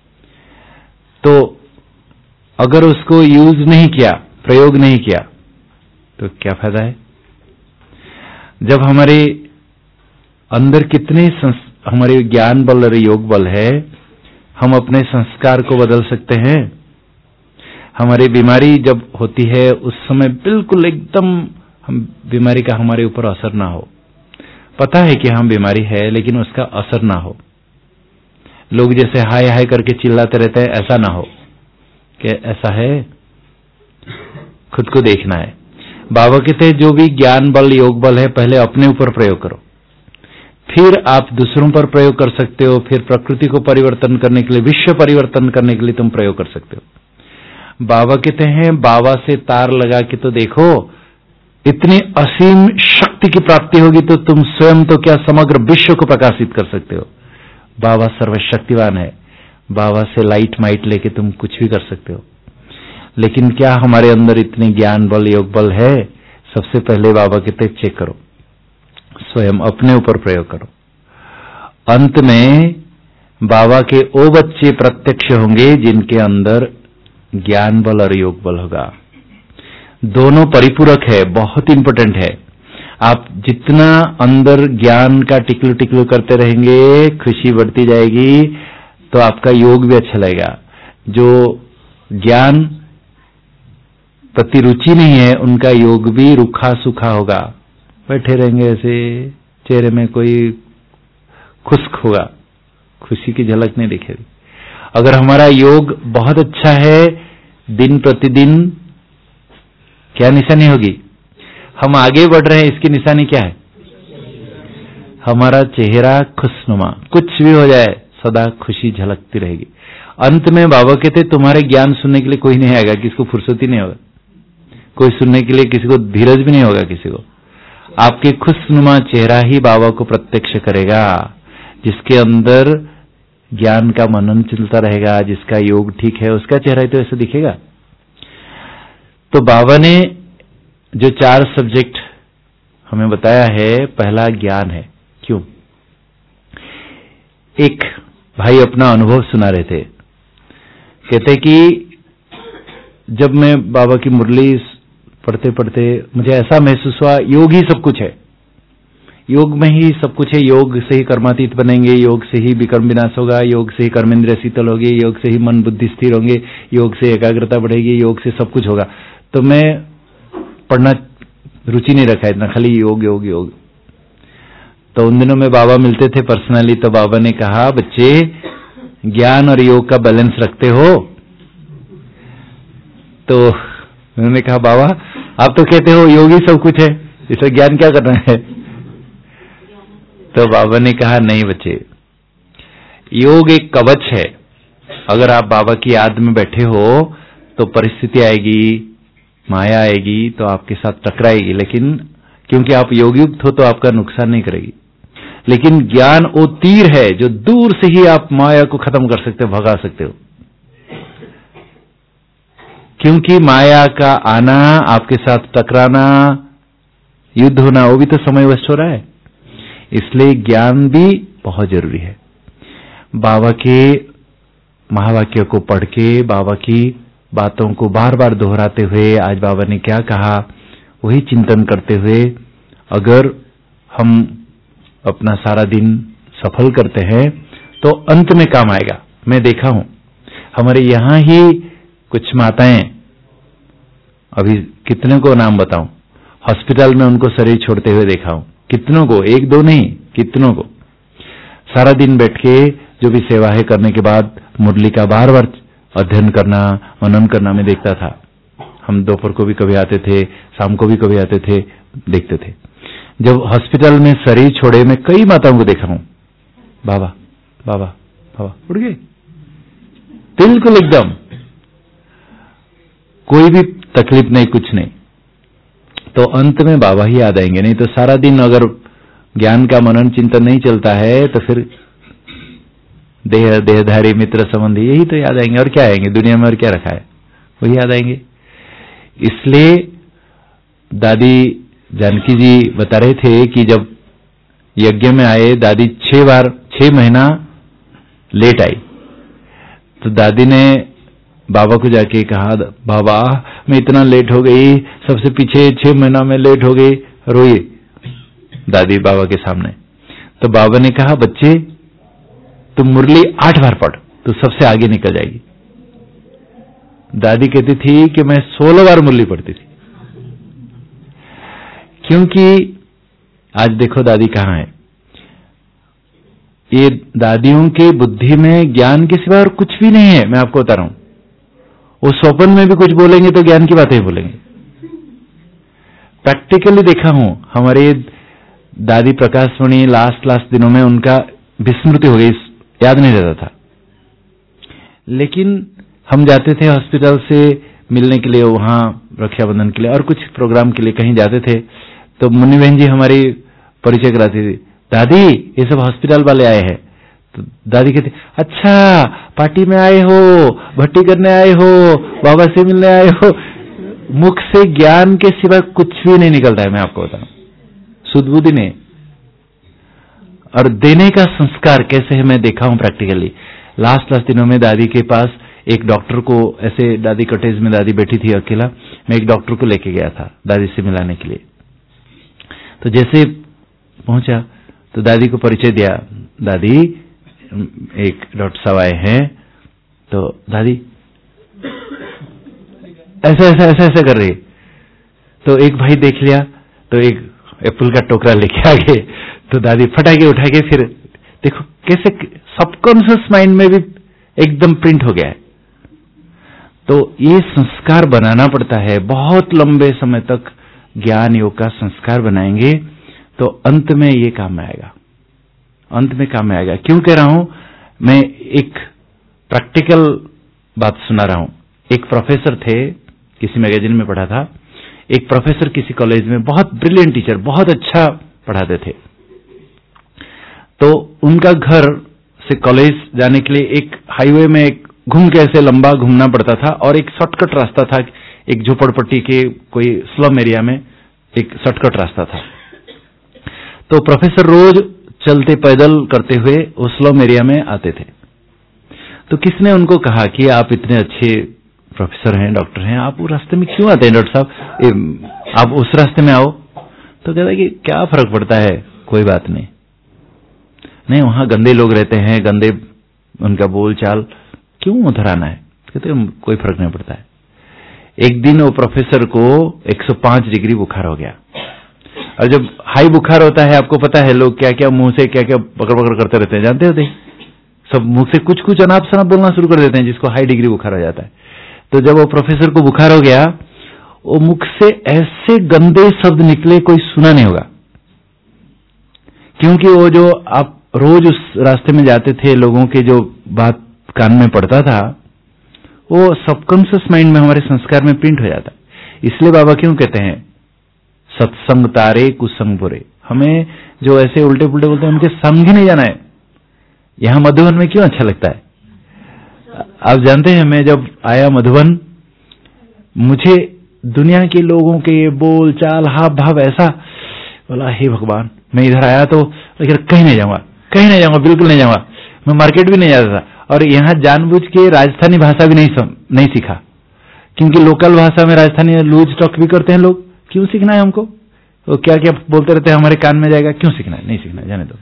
तो अगर उसको यूज नहीं किया, प्रयोग नहीं किया, तो क्या फायदा है? जब हमारे अंदर कितने हमारे ज्ञान बल और योग बल है, हम अपने संस्कार को बदल सकते हैं। हमारी बीमारी जब होती है उस समय बिल्कुल एकदम हम बीमारी का हमारे ऊपर असर ना हो। पता है कि हम बीमारी है, लेकिन उसका असर ना हो। लोग जैसे हाय हाय करके चिल्लाते रहते हैं, ऐसा ना हो कि ऐसा है, खुद को देखना है। बाबा कहते हैं जो भी ज्ञान बल योग बल है, पहले अपने ऊपर प्रयोग करो, फिर आप दूसरों पर प्रयोग कर सकते हो, फिर प्रकृति को परिवर्तन करने के लिए, विश्व परिवर्तन करने के लिए तुम प्रयोग कर सकते हो। बाबा कहते हैं बाबा से तार लगा के तो देखो, इतनी असीम शक्ति की प्राप्ति होगी तो तुम स्वयं तो क्या समग्र विश्व को प्रकाशित कर सकते हो। बाबा सर्वशक्तिवान है, बाबा से लाइट माइट लेके तुम कुछ भी कर सकते हो। लेकिन क्या हमारे अंदर इतने ज्ञान बल योग बल है? सबसे पहले बाबा कहते चेक करो, स्वयं अपने ऊपर प्रयोग करो। अंत में बाबा के वो बच्चे प्रत्यक्ष होंगे जिनके अंदर ज्ञान बल और योग बल होगा। दोनों परिपूरक है, बहुत इंपॉर्टेंट है। आप जितना अंदर ज्ञान का टिकलू टिकलू करते रहेंगे, खुशी बढ़ती जाएगी, तो आपका योग भी अच्छा लगेगा। जो ज्ञान प्रति रुचि नहीं है, उनका योग भी रूखा सूखा होगा, बैठे रहेंगे ऐसे, चेहरे में कोई खुश्क होगा, खुशी की झलक नहीं दिखेगी। अगर हमारा योग बहुत अच्छा है, दिन प्रतिदिन क्या निशानी होगी? हम आगे बढ़ रहे हैं, इसकी निशानी क्या है? हमारा चेहरा खुशनुमा, कुछ भी हो जाए सदा खुशी झलकती रहेगी। अंत में बाबा कहते तुम्हारे ज्ञान सुनने के लिए कोई नहीं आएगा, किसको फुर्सत ही नहीं होगा, कोई सुनने के लिए किसी को धीरज भी नहीं होगा किसी को। आपके खुशनुमा चेहरा ही बाबा को प्रत्यक्ष करेगा। जिसके अंदर ज्ञान का मनन चलता रहेगा, जिसका योग ठीक है, उसका चेहरा ही तो ऐसे दिखेगा। तो बाबा ने जो चार सब्जेक्ट हमें बताया है, पहला ज्ञान है। क्यों? एक भाई अपना अनुभव सुना रहे थे, कहते कि जब मैं बाबा की मुरली पढ़ते पढ़ते मुझे ऐसा महसूस हुआ योग ही सब कुछ है, योग में ही सब कुछ है। योग से ही कर्मातीत बनेंगे, योग से ही विकर्म विनाश होगा, योग से ही कर्मेंद्रिय शीतल होगी, योग से ही मन बुद्धि स्थिर होंगे, योग से एकाग्रता बढ़ेगी, योग से सब कुछ होगा। तो मैं पढ़ना रुचि नहीं रखा इतना, खाली योग योग योग। तो उन दिनों में बाबा मिलते थे पर्सनली, तो बाबा ने कहा बच्चे ज्ञान और योग का बैलेंस रखते हो? तो उन्होंने कहा बाबा आप तो कहते हो योग ही सब कुछ है, इससे ज्ञान क्या करना है? तो बाबा ने कहा नहीं बच्चे, योग एक कवच है। अगर आप बाबा की याद में बैठे हो तो परिस्थिति आएगी, माया आएगी तो आपके साथ टकराएगी, लेकिन क्योंकि आप योगयुक्त हो तो आपका नुकसान नहीं करेगी। लेकिन ज्ञान वो तीर है जो दूर से ही आप माया को खत्म कर सकते हो, भगा सकते हो। क्योंकि माया का आना, आपके साथ टकराना, युद्ध होना, वो भी तो समय वेस्ट हो रहा है। इसलिए ज्ञान भी बहुत जरूरी है। बाबा के महावाक्य को पढ़ के, बाबा की बातों को बार बार दोहराते हुए, आज बाबा ने क्या कहा वही चिंतन करते हुए अगर हम अपना सारा दिन सफल करते हैं तो अंत में काम आएगा। मैं देखा हूं हमारे यहां ही कुछ माताएं, अभी कितने को नाम बताऊं, हॉस्पिटल में उनको शरीर छोड़ते हुए देखा हूं। कितनों को, एक दो नहीं, कितनों को। सारा दिन बैठ के जो भी सेवा है करने के बाद मुरली का बार बार अध्ययन करना, मनन करना मैं देखता था। हम दोपहर को भी कभी आते थे, शाम को भी कभी आते थे, देखते थे। जब हॉस्पिटल में शरीर छोड़े, मैं कई माताओं को देखा हूं, बाबा बाबा बाबा उड़ गए, बिल्कुल एकदम कोई भी तकलीफ नहीं, कुछ नहीं। तो अंत में बाबा ही याद आएंगे। नहीं तो सारा दिन अगर ज्ञान का मनन चिंतन नहीं चलता है तो फिर देह देहधारी मित्र संबंधी यही तो याद आएंगे। और क्या आएंगे दुनिया में, और क्या रखा है, वही याद आएंगे। इसलिए दादी जानकी जी बता रहे थे कि जब यज्ञ में आए, दादी छह बार छह महीना लेट आई, तो दादी ने बाबा को जाके कहा, बाबा मैं इतना लेट हो गई, सबसे पीछे छह महीना में लेट हो गई, रोई दादी बाबा के सामने। तो बाबा ने कहा, बच्चे तुम मुरली आठ बार पढ़ तो सबसे आगे निकल जाएगी। दादी कहती थी कि मैं सोलह बार मुरली पढ़ती थी, क्योंकि आज देखो दादी कहां है। ये दादियों के बुद्धि में ज्ञान के सिवा और कुछ भी नहीं है। मैं आपको बता रहा हूं, वो स्वप्न में भी कुछ बोलेंगे तो ज्ञान की बातें बोलेंगे। प्रैक्टिकली देखा हूं, हमारे दादी प्रकाशमणि लास्ट लास्ट दिनों में उनका विस्मृति हो गई, याद नहीं रहता था। लेकिन हम जाते थे हॉस्पिटल से मिलने के लिए, वहां रक्षाबंधन के लिए और कुछ प्रोग्राम के लिए कहीं जाते थे, तो मुन्नी बहन जी हमारी परिचय कराती थी, दादी ये सब हॉस्पिटल वाले आए हैं। तो दादी कहती, अच्छा पार्टी में आए हो, भट्टी करने आए हो, बाबा से मिलने आए हो। मुख से ज्ञान के सिवा कुछ भी नहीं निकलता है, मैं आपको बताऊं, शुद्ध बुद्धि नहीं। और देने का संस्कार कैसे है मैं देखा हूं प्रैक्टिकली। लास्ट लास्ट दिनों में दादी के पास एक डॉक्टर को, ऐसे दादी कटेज में दादी बैठी थी अकेला, मैं एक डॉक्टर को लेके गया था दादी से मिलाने के लिए। तो जैसे पहुंचा तो दादी को परिचय दिया, दादी एक डॉक्टर साहब आए हैं। तो दादी ऐसा ऐसा ऐसा ऐसा कर रही। तो एक भाई देख लिया, तो एक एप्पल का टोकरा लेके आ गए। तो दादी फटाके उठा के, फिर देखो कैसे सबकॉन्शियस माइंड में भी एकदम प्रिंट हो गया है। तो ये संस्कार बनाना पड़ता है, बहुत लंबे समय तक ज्ञान योग का संस्कार बनाएंगे तो अंत में ये काम में आएगा, अंत में काम में आएगा। क्यों कह रहा हूं, मैं एक प्रैक्टिकल बात सुना रहा हूं। एक प्रोफेसर थे, किसी मैगजीन में पढ़ा था, एक प्रोफेसर किसी कॉलेज में, बहुत ब्रिलियंट टीचर, बहुत अच्छा पढ़ाते थे। तो उनका घर से कॉलेज जाने के लिए एक हाईवे में एक घूम के ऐसे लंबा घूमना पड़ता था, और एक शॉर्टकट रास्ता था, एक झोपड़पट्टी के कोई स्लम एरिया में एक शॉर्टकट रास्ता था। तो प्रोफेसर रोज चलते पैदल करते हुए उस स्लम एरिया में आते थे। तो किसने उनको कहा कि आप इतने अच्छे प्रोफेसर हैं, डॉक्टर हैं, आप उस रास्ते में क्यों आते हैं डॉक्टर साहब, आप उस रास्ते में आओ। तो कहता है कि क्या फर्क पड़ता है, कोई बात नहीं, नहीं वहां गंदे लोग रहते हैं, गंदे उनका बोल चाल, क्यों उधर आना है। कहते कोई फर्क नहीं पड़ता है। एक दिन वो प्रोफेसर को एक सौ पांच डिग्री बुखार हो गया, और जब हाई बुखार होता है आपको पता है लोग क्या क्या मुंह से क्या क्या पकड़ पकड़ करते रहते हैं, जानते होते, सब मुंह से कुछ कुछ अनाप शनाप बोलना शुरू कर देते हैं जिसको हाई डिग्री बुखार हो जाता है। तो जब वो प्रोफेसर को बुखार हो गया, वो मुख से ऐसे गंदे शब्द निकले कोई सुना नहीं होगा, क्योंकि वो जो आप रोज उस रास्ते में जाते थे, लोगों के जो बात कान में पड़ता था, वो सबकॉन्शियस माइंड में हमारे संस्कार में प्रिंट हो जाता है। इसलिए बाबा क्यों कहते हैं सत्संग तारे कुसंग बुरे, हमें जो ऐसे उल्टे पुल्टे बोलते हैं उनके संग ही नहीं जाना है। यहां मधुबन में क्यों अच्छा लगता है, आप जानते हैं, मैं जब आया मधुबन, मुझे दुनिया के लोगों के ये बोल चाल हाव भाव ऐसा बोला, हे भगवान, मैं इधर आया तो लेकिन कहीं नहीं जाऊंगा, कहीं नहीं जाऊंगा, बिल्कुल नहीं जाऊंगा। मैं मार्केट भी नहीं जाता था, और यहां जानबूझ के राजस्थानी भाषा भी नहीं सम, नहीं सीखा, क्योंकि लोकल भाषा में राजस्थानी लूज टॉक भी करते हैं लोग। क्यों सीखना है हमको, वो क्या क्या बोलते रहते हैं, हमारे कान में जाएगा, क्यों सीखना है, नहीं सीखना है, जाने दो।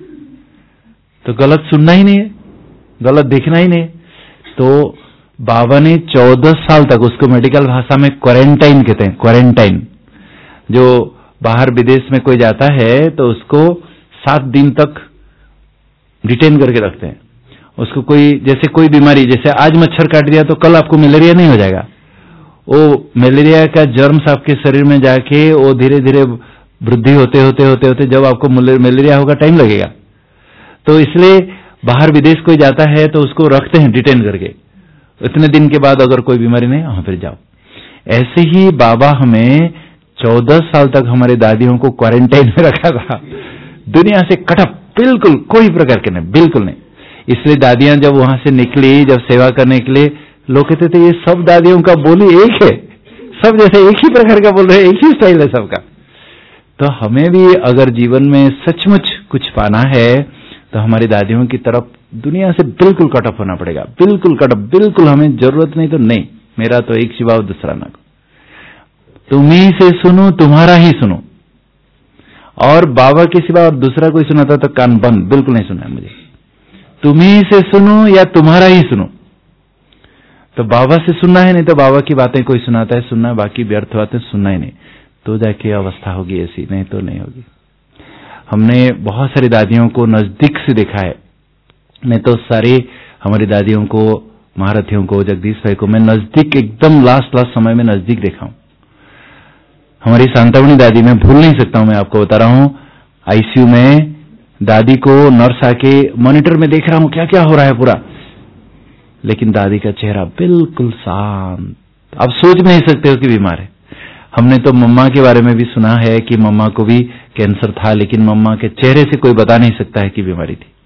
तो गलत सुनना ही नहीं है, गलत देखना ही नहीं है। तो बाबा ने चौदह साल तक, उसको मेडिकल भाषा में क्वारंटाइन कहते हैं, क्वारंटाइन, जो बाहर विदेश में कोई जाता है तो उसको सात दिन तक डिटेन करके रखते हैं। उसको कोई जैसे कोई बीमारी, जैसे आज मच्छर काट दिया तो कल आपको मलेरिया नहीं हो जाएगा। वो मलेरिया का जर्म्स आपके शरीर में जाके वो धीरे धीरे वृद्धि होते होते होते होते जब आपको मलेरिया होगा टाइम लगेगा। तो इसलिए बाहर विदेश कोई जाता है तो उसको रखते हैं डिटेन करके, इतने दिन के बाद अगर कोई बीमारी नहीं वहां फिर जाओ। ऐसे ही बाबा हमें चौदह साल तक हमारी दादियों को क्वारंटाइन में रखा था, दुनिया से कटअप, बिल्कुल कोई प्रकार के नहीं, बिल्कुल नहीं। इसलिए दादियां जब वहां से निकली, जब सेवा करने के लिए, लोग कहते थे ये सब दादियों का बोली एक है, सब जैसे एक ही प्रकार का बोल रहे, एक ही स्टाइल है सबका। तो हमें भी अगर जीवन में सचमुच कुछ पाना है तो हमारी दादियों की तरफ दुनिया से बिल्कुल कटअप होना पड़ेगा, बिल्कुल कटअप, बिल्कुल हमें जरूरत नहीं तो नहीं, मेरा तो एक सिवा दूसरा ना, तुम्ही से सुनो तुम्हारा ही सुनो, और बाबा के सिवा और दूसरा कोई सुनाता तो कान बंद, बिल्कुल नहीं सुना है मुझे। तुम्ही से सुनो या तुम्हारा ही सुनो। तो बाबा से सुनना है, नहीं तो बाबा की बातें कोई सुनाता है सुनना, बाकी व्यर्थ बातें सुनना ही नहीं, तो जाके अवस्था होगी ऐसी, नहीं तो नहीं होगी। हमने बहुत सारी दादियों को नजदीक से देखा है, मैं तो सारी हमारी दादियों को, महारथियों को, जगदीश भाई को मैं नजदीक, एकदम लास्ट लास्ट समय में नजदीक देखा हूं। हमारी शांतावनी दादी, मैं भूल नहीं सकता हूं, मैं आपको बता रहा हूं, आईसीयू में दादी को नर्स आके मॉनिटर में देख रहा हूं क्या क्या हो रहा है पूरा, लेकिन दादी का चेहरा बिल्कुल शांत, आप सोच नहीं सकते हो कि बीमार है। हमने तो मम्मा के बारे में भी सुना है कि मम्मा को भी कैंसर था, लेकिन मम्मा के चेहरे से कोई बता नहीं सकता है कि बीमारी थी।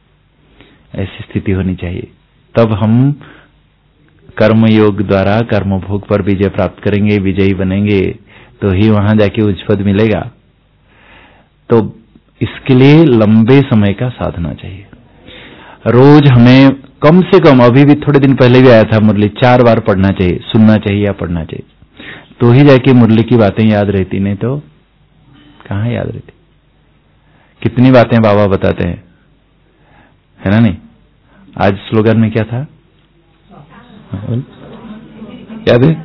ऐसी स्थिति होनी चाहिए, तब हम कर्म योग द्वारा कर्म भोग पर विजय प्राप्त करेंगे, विजयी बनेंगे, तो ही वहां जाके उच्च पद मिलेगा। तो इसके लिए लंबे समय का साधना चाहिए। रोज हमें कम से कम, अभी भी थोड़े दिन पहले भी आया था मुरली, चार बार पढ़ना चाहिए, सुनना चाहिए या पढ़ना चाहिए, तो ही जाके मुरली की बातें याद रहती, नहीं तो कहां याद रहती। कितनी बातें बाबा बताते हैं, है ना नहीं। आज स्लोगन में क्या था याद है?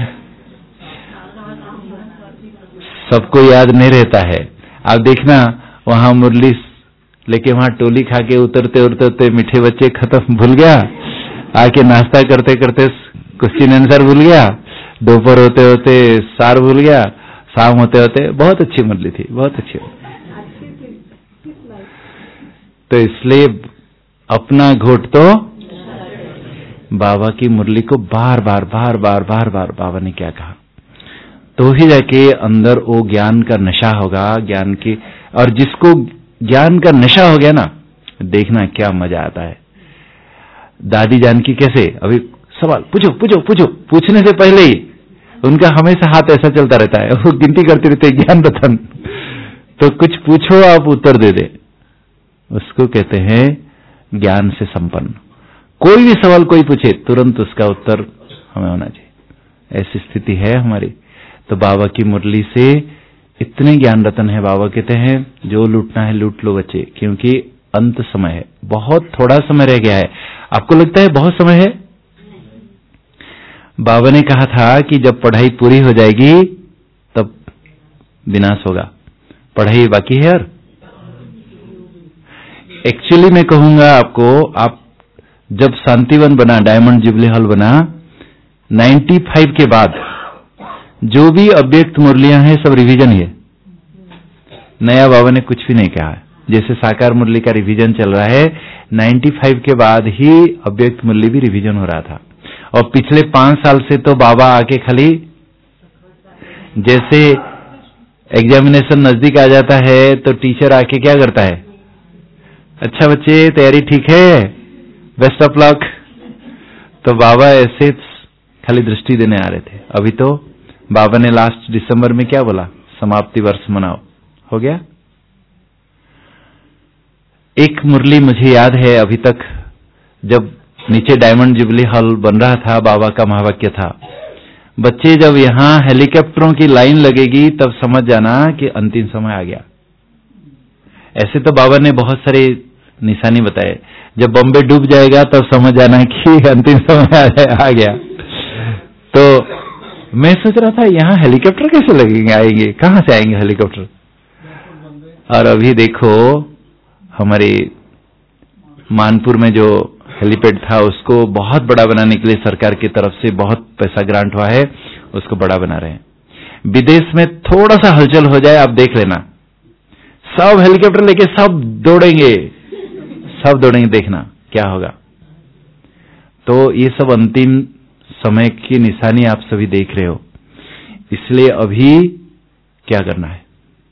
सबको याद नहीं रहता है। आप देखना वहां मुरली लेके वहां टोली खा के उतरते उतरते मीठे बच्चे खत्म, भूल गया, आके नाश्ता करते करते क्वेश्चन आंसर भूल गया, दोपहर होते होते सार भूल गया, शाम होते होते, बहुत अच्छी मुरली थी, बहुत अच्छी। तो इसलिए अपना घोट तो बाबा की मुरली को बार बार बार बार बार बार बाबा ने क्या कहा, तो ही जाके अंदर वो ज्ञान का नशा होगा, ज्ञान की। और जिसको ज्ञान का नशा हो गया ना, देखना क्या मजा आता है। दादी जानकी कैसे, अभी सवाल पूछो पूछो पूछो, पूछने से पहले ही उनका हमेशा हाथ ऐसा चलता रहता है, वो गिनती करते रहते ज्ञान रतन, तो कुछ पूछो आप उत्तर दे दे, उसको कहते हैं ज्ञान से संपन्न। कोई भी सवाल कोई पूछे तुरंत उसका उत्तर हमें होना चाहिए, ऐसी स्थिति है हमारी। तो बाबा की मुरली से इतने ज्ञान रतन है, बाबा कहते हैं जो लूटना है लूट लो बच्चे, क्योंकि अंत समय है, बहुत थोड़ा समय रह गया है। आपको लगता है बहुत समय है? बाबा ने कहा था कि जब पढ़ाई पूरी हो जाएगी तब विनाश होगा, पढ़ाई बाकी है। और एक्चुअली मैं कहूंगा आपको, आप जब शांतिवन बना, डायमंड जुबली हॉल बना, पचानवे के बाद जो भी अव्यक्त मुरलियां हैं सब रिवीजन ही है, नया बाबा ने कुछ भी नहीं कहा है। जैसे साकार मुरली का रिवीजन चल रहा है, पचानवे के बाद ही अव्यक्त मुरली भी रिवीजन हो रहा था। और पिछले पांच साल से तो बाबा आके खाली, जैसे एग्जामिनेशन नजदीक आ जाता है तो टीचर आके क्या करता है, अच्छा बच्चे तैयारी ठीक है, बेस्ट ऑफ लक। तो बाबा ऐसे खाली दृष्टि देने आ रहे थे। अभी तो बाबा ने लास्ट दिसंबर में क्या बोला, समाप्ति वर्ष मनाओ, हो गया। एक मुरली मुझे याद है अभी तक, जब नीचे डायमंड जुबली हॉल बन रहा था, बाबा का महावाक्य था, बच्चे जब यहां हेलीकॉप्टरों की लाइन लगेगी तब समझ जाना कि अंतिम समय आ गया। ऐसे तो बाबा ने बहुत सारे निशानी बताए, जब बॉम्बे डूब जाएगा तब समझ जाना कि अंतिम समय आ गया। तो मैं सोच रहा था यहाँ हेलीकॉप्टर कैसे लगेंगे, आएंगे कहाँ से आएंगे हेलीकॉप्टर। और अभी देखो हमारे मानपुर में जो हेलीपैड था उसको बहुत बड़ा बनाने के लिए सरकार की तरफ से बहुत पैसा ग्रांट हुआ है, उसको बड़ा बना रहे हैं। विदेश में थोड़ा सा हलचल हो जाए आप देख लेना, सब हेलीकॉप्टर लेके सब दौड़ेंगे, सब दौड़ेंगे, देखना क्या होगा। तो ये सब अंतिम समय की निशानी आप सभी देख रहे हो। इसलिए अभी क्या करना है,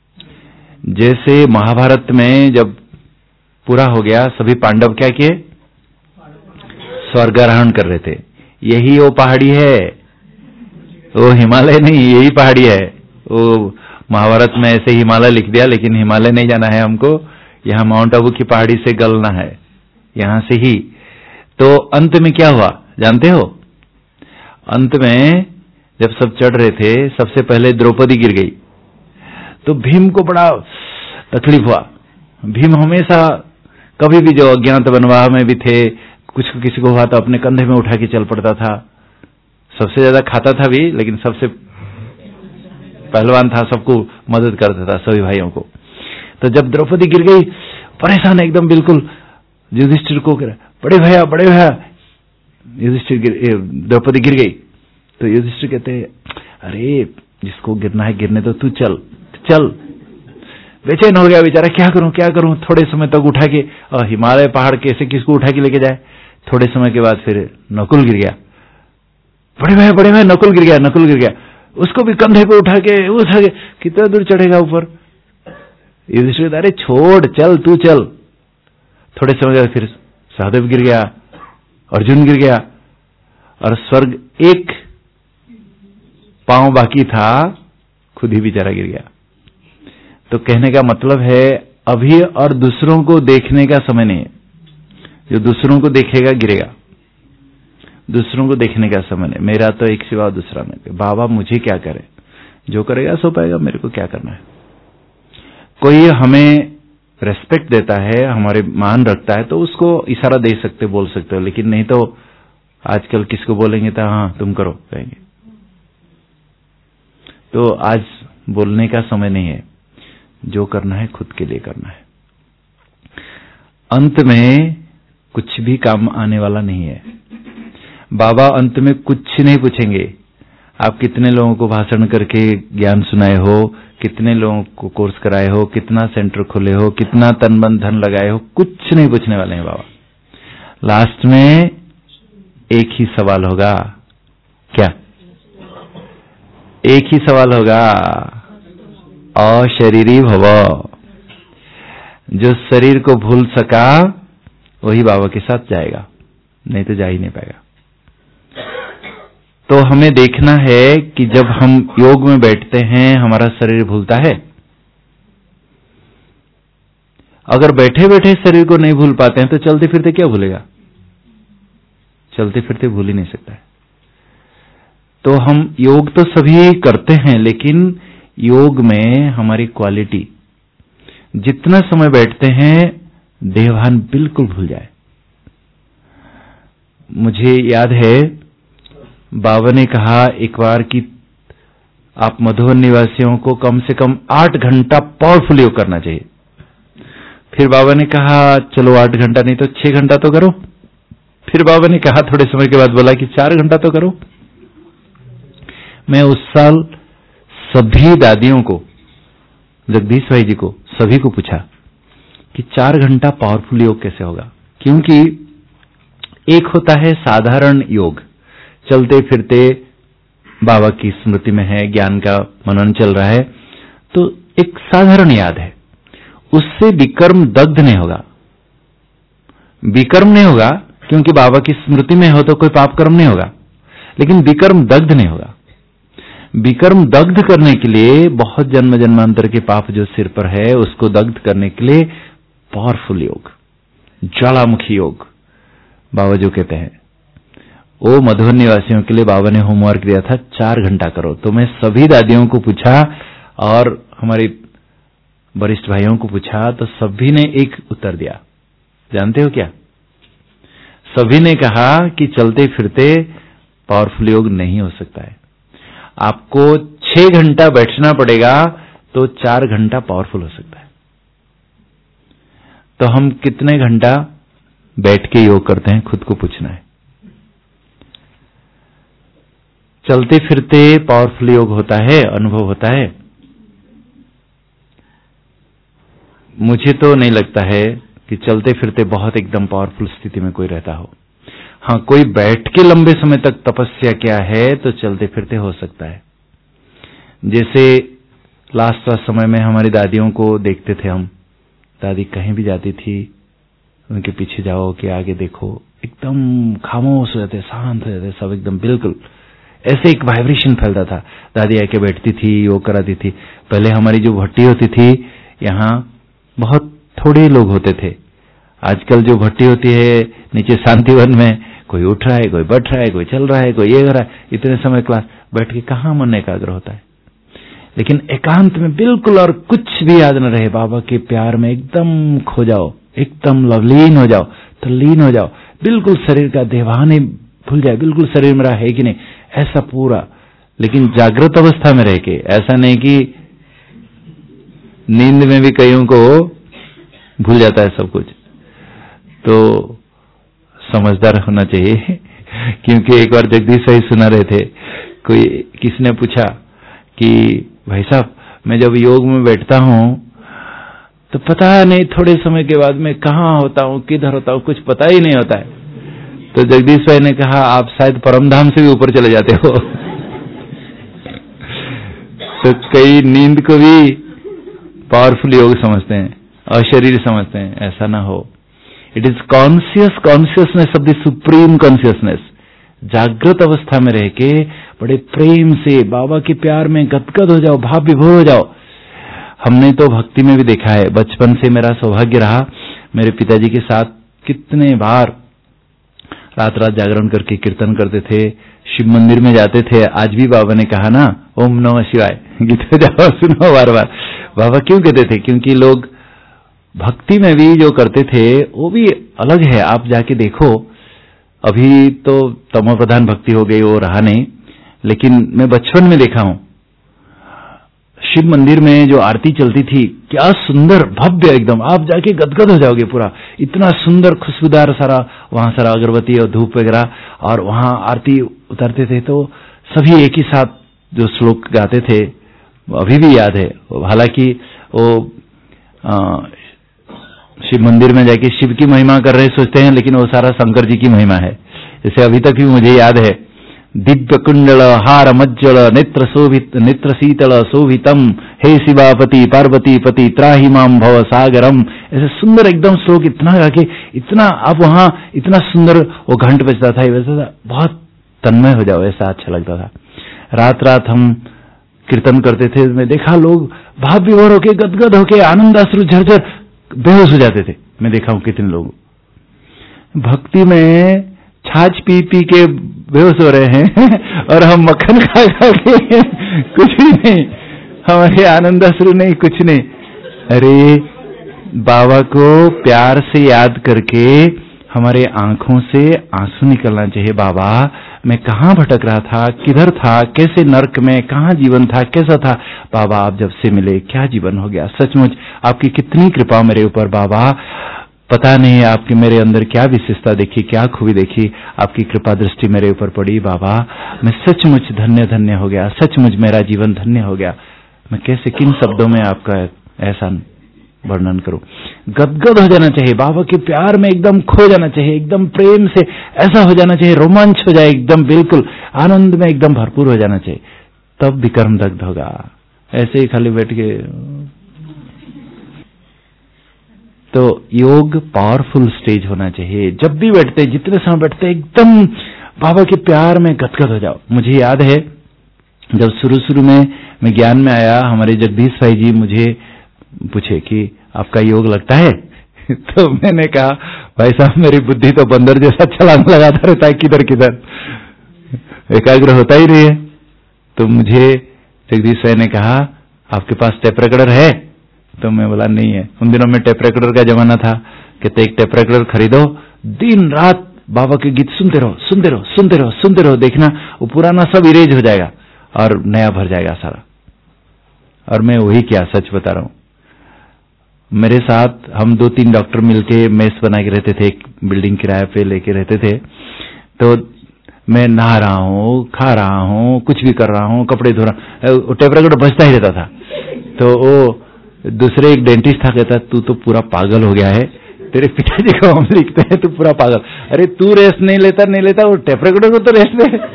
जैसे महाभारत में जब पूरा हो गया सभी पांडव क्या किए, स्वर्गारोहण कर रहे थे। यही वो पहाड़ी है, वो हिमालय नहीं, यही पहाड़ी है। वो महाभारत में ऐसे हिमालय लिख दिया, लेकिन हिमालय नहीं जाना है हमको, यहाँ माउंट आबू की पहाड़ी से गलना है, यहां से ही। तो अंत में क्या हुआ जानते हो, अंत में जब सब चढ़ रहे थे सबसे पहले द्रौपदी गिर गई, तो भीम को बड़ा तकलीफ हुआ। भीम हमेशा कभी भी जो अज्ञात वनवाह में भी थे, कुछ किसी को हुआ तो अपने कंधे में उठा के चल पड़ता था, सबसे ज्यादा खाता था भी, लेकिन सबसे पहलवान था, सबको मदद करता था सभी भाइयों को। तो जब द्रौपदी गिर गई परेशान एकदम बिल्कुल, युधिष्ठिर को गिरा, बड़े भैया बड़े भैया, युधिष्ठिर गिर, द्रौपदी गिर गई। तो युधिष्ठिर कहते अरे जिसको गिरना है गिरने तो, तू चल चल। बेचैन हो गया बेचारा, क्या करूं क्या करूं, थोड़े समय तक उठा के, और हिमालय पहाड़ कैसे किसको उठा के लेके जाए। थोड़े समय के बाद फिर नकुल गिर गया, बड़े भाई बड़े भाई नकुल गिर गया, नकुल गिर गया, उसको भी कंधे पे उठा के उठा के कितना दूर चढ़ेगा ऊपर। युधिष्ठिर अरे छोड़ चल तू चल। थोड़े समय बाद फिर सहदेव गिर गया, अर्जुन गिर गया, और स्वर्ग एक पांव बाकी था, खुद ही बेचारा गिर गया। तो कहने का मतलब है अभी और दूसरों को देखने का समय नहीं है, जो दूसरों को देखेगा गिरेगा, दूसरों को देखने का समय नहीं। मेरा तो एक सिवा दूसरा नहीं, बाबा मुझे क्या करे, जो करेगा सो पाएगा, मेरे को क्या करना है। कोई हमें रेस्पेक्ट देता है, हमारे मान रखता है, तो उसको इशारा दे सकते बोल सकते हो, लेकिन नहीं तो आजकल किसको बोलेंगे तो हाँ तुम करो कहेंगे। तो आज बोलने का समय नहीं है, जो करना है खुद के लिए करना है। अंत में कुछ भी काम आने वाला नहीं है। बाबा अंत में कुछ नहीं पूछेंगे, आप कितने लोगों को भाषण करके ज्ञान सुनाए हो, कितने लोगों को कोर्स कराए हो, कितना सेंटर खोले हो, कितना तन मन धन लगाए हो, कुछ नहीं पूछने वाले हैं बाबा। लास्ट में एक ही सवाल होगा, क्या? एक ही सवाल होगा, अशरीरी भव। जो शरीर को भूल सका वही बाबा के साथ जाएगा, नहीं तो जा ही नहीं पाएगा। तो हमें देखना है कि जब हम योग में बैठते हैं हमारा शरीर भूलता है। अगर बैठे बैठे शरीर को नहीं भूल पाते हैं तो चलते फिरते क्या भूलेगा? चलते फिरते भूल ही नहीं सकता है। तो हम योग तो सभी करते हैं, लेकिन योग में हमारी क्वालिटी, जितना समय बैठते हैं देहभान बिल्कुल भूल जाए। मुझे याद है बाबा ने कहा एक बार कि आप मधुबन निवासियों को कम से कम आठ घंटा पावरफुल योग करना चाहिए। फिर बाबा ने कहा चलो आठ घंटा नहीं तो छह घंटा तो करो। फिर बाबा ने कहा थोड़े समय के बाद बोला कि चार घंटा तो करो। मैं उस साल सभी दादियों को, जगदीश भाई जी को, सभी को पूछा कि चार घंटा पावरफुल योग कैसे होगा। क्योंकि एक होता है साधारण योग, चलते फिरते बाबा की स्मृति में है, ज्ञान का मनन चल रहा है, तो एक साधारण याद है, उससे विकर्म दग्ध नहीं होगा। विकर्म नहीं होगा क्योंकि बाबा की स्मृति में हो तो कोई पाप कर्म नहीं होगा, लेकिन विकर्म दग्ध नहीं होगा। विकर्म दग्ध करने के लिए बहुत जन्म जन्मांतर के पाप जो सिर पर है उसको दग्ध करने के लिए पावरफुल योग, ज्वालामुखी योग बाबा जो कहते हैं, वो मधुबन निवासियों के लिए बाबा ने होमवर्क दिया था, चार घंटा करो। तो मैं सभी दादियों को पूछा और हमारे वरिष्ठ भाइयों को पूछा, तो सभी ने एक उत्तर दिया। जानते हो क्या? सभी ने कहा कि चलते फिरते पावरफुल योग नहीं हो सकता है। आपको छह घंटा बैठना पड़ेगा तो चार घंटा पावरफुल हो सकता है। तो हम कितने घंटा बैठ के योग करते हैं, खुद को पूछना है। चलते फिरते पावरफुल योग होता है, अनुभव होता है? मुझे तो नहीं लगता है कि चलते फिरते बहुत एकदम पावरफुल स्थिति में कोई रहता हो। हाँ, कोई बैठ के लंबे समय तक तपस्या किया है तो चलते फिरते हो सकता है। जैसे लास्ट लास्ट समय में हमारी दादियों को देखते थे हम, दादी कहीं भी जाती थी, उनके पीछे जाओ कि आगे देखो, एकदम खामोश हो जाते, शांत हो जाते सब एकदम, बिल्कुल ऐसे एक वाइब्रेशन फैलता था। दादी आके बैठती थी, योग कराती थी। पहले हमारी जो भट्टी होती थी, यहाँ बहुत थोड़े लोग होते थे। आजकल जो भट्टी होती है नीचे शांतिवन में, कोई उठ रहा है, कोई बैठ रहा है, कोई चल रहा है, कोई ये कर रहा है, इतने समय क्लास बैठ के कहाँ मन एकाग्र होता है। लेकिन एकांत में बिल्कुल और कुछ भी याद न रहे, बाबा के प्यार में एकदम खो जाओ, एकदम लवलीन हो जाओ, तल्लीन हो जाओ, बिल्कुल शरीर का देवाने भूल जाए, बिल्कुल शरीर मेरा है कि नहीं, ऐसा पूरा। लेकिन जागृत अवस्था में रह के, ऐसा नहीं कि नींद में भी कईयों को भूल जाता है सब कुछ। तो समझदार होना चाहिए। क्योंकि एक बार जगदीश भाई सुना रहे थे, कोई किसी ने पूछा कि भाई साहब मैं जब योग में बैठता हूं तो पता नहीं थोड़े समय के बाद मैं कहाँ होता हूं, किधर होता हूं, कुछ पता ही नहीं होता है। तो जगदीश भाई ने कहा आप शायद परमधाम से भी ऊपर चले जाते हो। तो कई नींद को भी पावरफुल योग समझते हैं, अशरीर समझते हैं, ऐसा ना हो। It is conscious consciousness of the supreme consciousness. जागृत अवस्था में रह के बड़े प्रेम से बाबा के प्यार में गदगद हो जाओ, भाव विभोर हो जाओ। हमने तो भक्ति में भी देखा है, बचपन से मेरा सौभाग्य रहा, मेरे पिताजी के साथ कितने बार रात रात जागरण करके कीर्तन करते थे, शिव मंदिर में जाते थे। आज भी बाबा ने कहा ना, ओम नमः शिवाय गीत जाओ सुनो बार बार। बाबा क्यों कहते थे? क्योंकि लोग भक्ति में भी जो करते थे वो भी अलग है। आप जाके देखो, अभी तो तमो प्रधान भक्ति हो गई, वो रहा नहीं, लेकिन मैं बचपन में देखा हूं शिव मंदिर में जो आरती चलती थी, क्या सुंदर भव्य एकदम, आप जाके गदगद हो जाओगे पूरा। इतना सुंदर खुशबूदार सारा वहां सारा अगरबत्ती और धूप वगैरह, और वहां आरती उतारते थे तो सभी एक ही साथ जो श्लोक गाते थे, अभी भी याद है। हालांकि वो आ, शिव मंदिर में जाके शिव की महिमा कर रहे सोचते हैं, लेकिन वो सारा शंकर जी की महिमा है। जैसे अभी तक भी मुझे याद है, दिव्य कुंडल हार मज्जल नेत्र शोभित नेत्र शीतल शोभितम हे शिवापति पार्वती पति त्राहि माम भव सागरम। ऐसे सुंदर एकदम श्लोक इतना गा के, इतना आप वहां इतना सुंदर वो घंट बजता था, वैसा था, बहुत तन्मय हो जाओ, ऐसा अच्छा लगता था। रात रात हम कीर्तन करते थे, मैं देखा लोग भाव विभोर होके गदगद होके आनंदाश्रु झरझर बेहोश हो जाते थे। मैं देखा हूं कितने लोग भक्ति में छाछ पी पी के बेहोश हो रहे हैं और हम मक्खन खा खा के कुछ भी नहीं, हमारे आनंदाश्रु नहीं, कुछ नहीं। अरे बाबा को प्यार से याद करके हमारे आंखों से आंसू निकलना चाहिए। बाबा मैं कहाँ भटक रहा था, किधर था, कैसे नर्क में, कहाँ जीवन था, कैसा था। बाबा आप जब से मिले क्या जीवन हो गया, सचमुच आपकी कितनी कृपा मेरे ऊपर। बाबा पता नहीं आपके मेरे अंदर क्या विशेषता देखी, क्या खूबी देखी, आपकी कृपा दृष्टि मेरे ऊपर पड़ी। बाबा मैं सचमुच धन्य धन्य हो गया, सचमुच मेरा जीवन धन्य हो गया। मैं कैसे किन शब्दों में आपका एहसान वर्णन करूं। गदगद हो जाना चाहिए, बाबा के प्यार में एकदम खो जाना चाहिए, एकदम प्रेम से ऐसा हो जाना चाहिए, रोमांच हो जाए, एकदम बिल्कुल आनंद में एकदम भरपूर हो जाना चाहिए, तब विक्रम दग्ध होगा। ऐसे ही खाली बैठ के तो योग पावरफुल स्टेज होना चाहिए। जब भी बैठते, जितने समय बैठते, एकदम बाबा के प्यार में गदगद हो जाओ। मुझे याद है जब शुरू शुरू में मैं ज्ञान में आया, हमारे जगदीश भाई जी मुझे पूछे कि आपका योग लगता है? तो मैंने कहा भाई साहब मेरी बुद्धि तो बंदर जैसा छलांग लगाता रहता है, किधर किधर एकाग्र होता ही नहीं है। तो मुझे जगदीश भाई ने कहा आपके पास टेप रिकॉर्डर है? तो मैं बोला नहीं है। उन दिनों में टेप रिकॉर्डर का जमाना था, कहते एक टेप रिकॉर्डर खरीदो, दिन रात बाबा के गीत सुनते रहो सुनते रहो सुनते रहो सुनते रहो, देखना वो पुराना सब इरेज हो जाएगा और नया भर जाएगा सारा। और मैं वही किया, सच बता रहा हूं। मेरे साथ हम दो तीन डॉक्टर मिलके मेस बना के रहते थे, एक बिल्डिंग किराए पे लेके रहते थे। तो मैं नहा रहा हूँ, खा रहा हूँ, कुछ भी कर रहा हूँ, कपड़े धो रहा हूँ, टेप रिकॉर्डर बजता ही रहता था। तो वो दूसरे एक डेंटिस्ट था, कहता तू तो पूरा पागल हो गया है, तेरे पिताजी को हम लिखते हैं तू पूरा पागल। अरे तू रेस्ट नहीं लेता नहीं लेता वो टेप रिकॉर्डर को तो रेस्ट दे।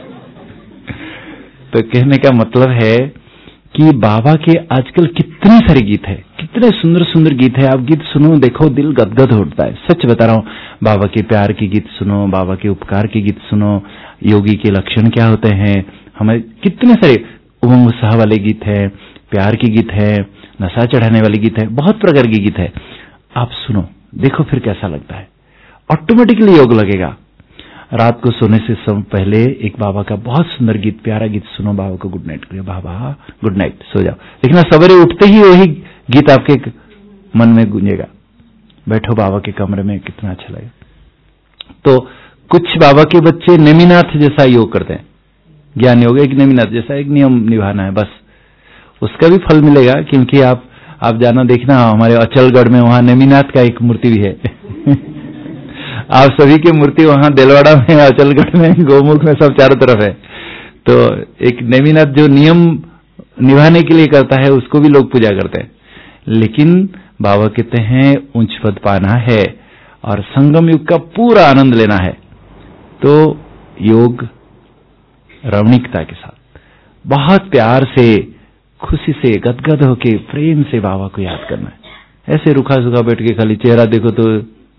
तो कहने का मतलब है कि बाबा के आजकल कितने सारे गीत है, कितने सुंदर सुंदर गीत है। आप गीत सुनो, देखो दिल गदगद होता है। सच बता रहा हूँ, बाबा के प्यार के गीत सुनो, बाबा के उपकार के गीत सुनो, योगी के लक्षण क्या होते हैं, हमारे कितने सारे उमंग उत्साह वाले गीत है, प्यार के गीत है, नशा चढ़ाने वाले गीत है, बहुत प्रकार के गीत है। आप सुनो, देखो फिर कैसा लगता है, ऑटोमेटिकली योग लगेगा। रात को सोने से सब पहले एक बाबा का बहुत सुंदर गीत, प्यारा गीत सुनो, बाबा को गुड नाइट करिए, बाबा गुड नाइट, सो जाओ। लेकिन सवेरे उठते ही वही गीत आपके मन में गूंजेगा। बैठो बाबा के कमरे में, कितना अच्छा लगेगा। तो कुछ बाबा के बच्चे नेमिनाथ जैसा योग करते हैं, ज्ञान योग एक नेमिनाथ जैसा एक नियम निभाना है बस, उसका भी फल मिलेगा। क्योंकि आप आप जाना देखना, हमारे अचलगढ़ में वहां नेमिनाथ का एक मूर्ति भी है। आप सभी की मूर्ति वहां देलवाड़ा में, अचलगढ़ में, गोमुख में, सब चारों तरफ है। तो एक नेमिनाथ जो नियम निभाने के लिए करता है, उसको भी लोग पूजा करते हैं। लेकिन बाबा कहते हैं उच्च पद पाना है और संगम युग का पूरा आनंद लेना है, तो योग रमणीकता के साथ बहुत प्यार से, खुशी से, गदगद होके, प्रेम से बाबा को याद करना है। ऐसे रुखा सुखा बैठ के खाली चेहरा देखो तो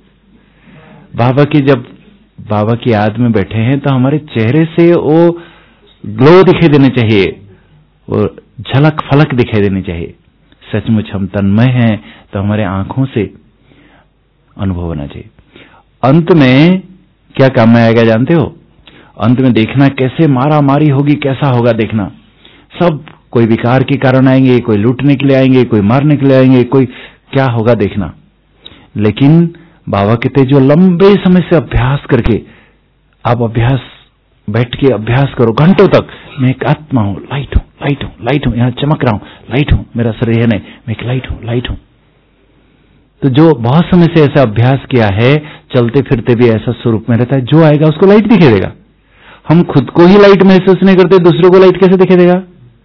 बाबा की, जब बाबा की याद में बैठे हैं तो हमारे चेहरे से वो ग्लो दिखाई देने चाहिए, वो झलक फलक दिखाई देनी चाहिए। सचमुच हम तन्मय हैं तो हमारे आंखों से अनुभव होना चाहिए। अंत में क्या काम में आएगा जानते हो? अंत में देखना कैसे मारा मारी होगी, कैसा होगा देखना। सब कोई विकार के कारण आएंगे, कोई लूटने के लिए आएंगे, कोई मारने के लिए आएंगे, कोई क्या होगा देखना। लेकिन बाबा कहते जो लंबे समय से अभ्यास करके, आप अभ्यास बैठ के अभ्यास करो घंटों तक, मैं एक आत्मा हूं, लाइट हूं, लाइट हूं, लाइट हूं, यहां चमक रहा हूं, लाइट हूं, मेरा शरीर है नहीं, मैं एक लाइट हूं, लाइट हूं। तो जो बहुत समय से ऐसा अभ्यास किया है, चलते फिरते भी ऐसा स्वरूप में रहता है, जो आएगा उसको लाइट दिखाई देगा। हम खुद को ही लाइट महसूस नहीं करते, दूसरों को लाइट कैसे दिखाई देगा?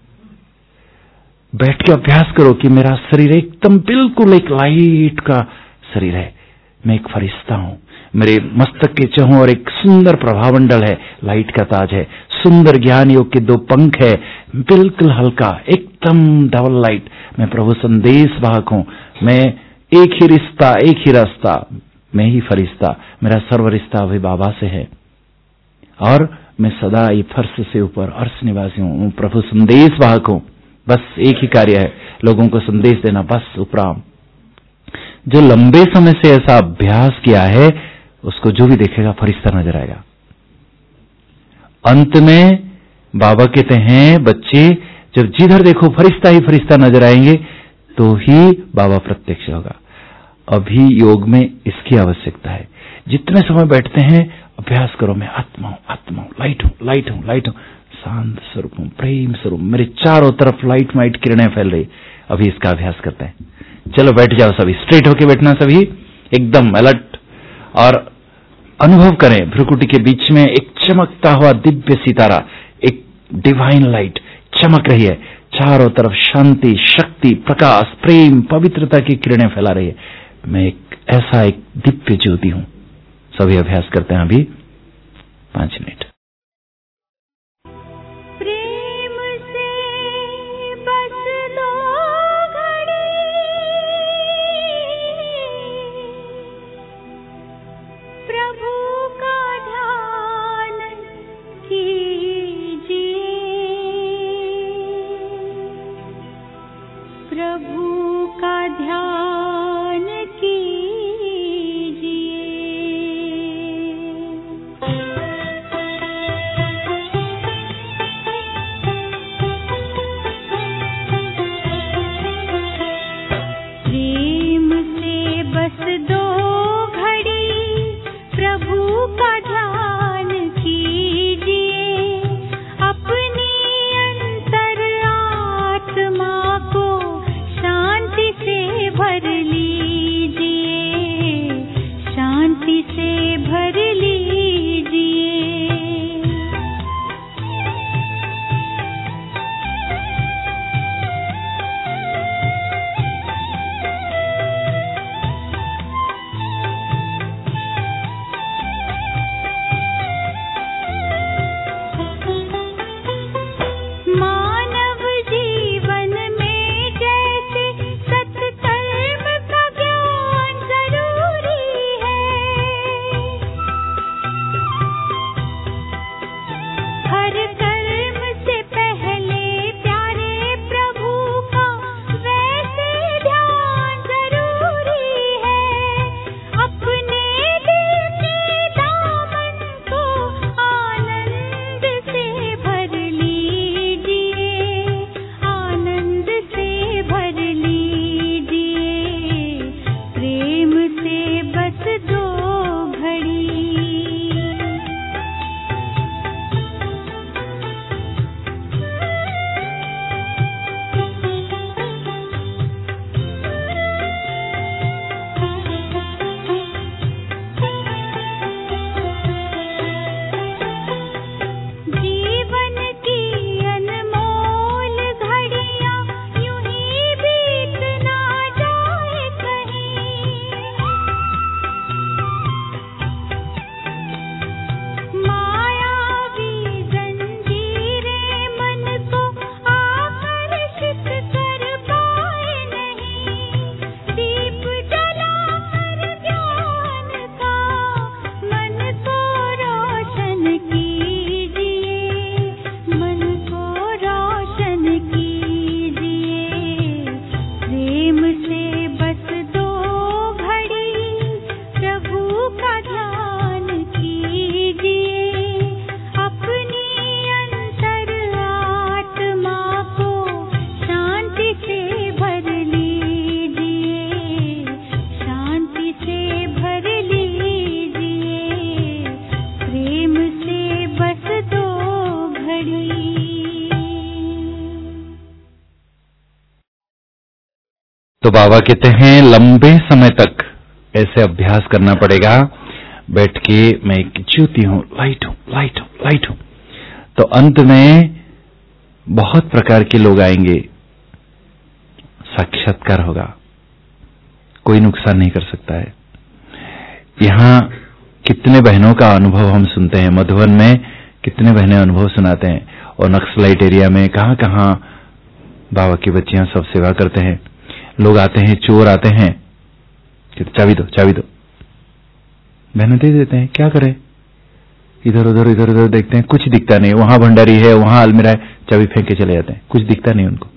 बैठ के अभ्यास करो कि मेरा शरीर एकदम बिल्कुल एक लाइट का शरीर है, मैं एक फरिश्ता हूं, मेरे मस्तक के चहों और एक सुंदर प्रभामंडल है, लाइट का ताज है, सुंदर ज्ञान योग के दो पंख है, बिल्कुल हल्का, एकदम डबल लाइट। मैं प्रभु संदेश वाहक हूं, मैं एक ही रिश्ता, एक ही रास्ता, मैं ही फरिश्ता, मेरा सर्व रिश्ता अभी बाबा से है, और मैं सदा ये फर्श से ऊपर अर्श निवासी हूं, प्रभु संदेश वाहक हूं। बस एक ही कार्य है, लोगों को संदेश देना, बस उपराम। जो लंबे समय से ऐसा अभ्यास किया है, उसको जो भी देखेगा फरिश्ता नजर आएगा। अंत में बाबा कहते हैं बच्चे जब जिधर देखो फरिश्ता ही फरिश्ता नजर आएंगे, तो ही बाबा प्रत्यक्ष होगा। अभी योग में इसकी आवश्यकता है। जितने समय बैठते हैं अभ्यास करो, मैं आत्मा हूं, आत्मा हूं, लाइट हूं, लाइट हूं, लाइट हूं, शांत स्वरूप हूं, प्रेम स्वरूप, मेरे चारों तरफ लाइट माइट किरणें फैल रही। अभी इसका अभ्यास करते हैं। चलो बैठ जाओ सभी, स्ट्रेट होके बैठना, सभी एकदम अलर्ट, और अनुभव करें भ्रुकुटी के बीच में एक चमकता हुआ दिव्य सितारा, एक डिवाइन लाइट चमक रही है, चारों तरफ शांति, शक्ति, प्रकाश, प्रेम, पवित्रता की किरणें फैला रही है। मैं एक ऐसा एक दिव्य ज्योति हूं। सभी अभ्यास करते हैं अभी पांच मिनट। प्रभु का ध्यान कीजिए। प्रेम से बस दो घड़ी प्रभु से भर लीजिए। मानव जीवन में जैसे सत्कर्म का ज्ञान जरूरी है, हर कर्म से पहले प्यारे प्रभु का वैसे ध्यान जरूरी है। अपने दिल के दामन को आनंद से भर लीजिए, आनंद से भर लीजिए। प्रेम से बस दो घड़ी। जीवन की अनमोल घड़ियां यूं ही बीत ना जाए कहीं। मायावी जंजीरें मन को आकर्षित कर पाए नहीं। दीप जलाकर ज्ञान का मन को रोशन कीजिए, मन को रोशन कीजिए। प्रेम से बस दो घड़ी प्रभु का ध्यान कीजिए। अपनी अंतर आत्मा को शांति से भर लीजिए, शांति से भर लीजिए। प्रेम से बस दो घड़ी। तो बाबा कहते हैं लंबे समय तक ऐसे अभ्यास करना पड़ेगा। बैठ के मैं एक ज्योति हूं, लाइट हूं, लाइट हूं, लाइट हूं। तो अंत में बहुत प्रकार के लोग आएंगे, साक्षात्कार होगा, कोई नुकसान नहीं कर सकता है। यहाँ कितने बहनों का अनुभव हम सुनते हैं, मधुबन में कितने बहनें अनुभव सुनाते हैं, और नक्सलाइट एरिया में कहां कहां बाबा की बच्चियां सब सेवा करते हैं। लोग आते हैं, चोर आते हैं, चाबी दो चाबी दो, बहनें दे देते हैं। क्या करें, इधर उधर इधर उधर देखते हैं, कुछ दिखता नहीं। वहां भंडारी है, वहां अलमीरा है, चाबी फेंक के चले जाते हैं, कुछ दिखता नहीं उनको।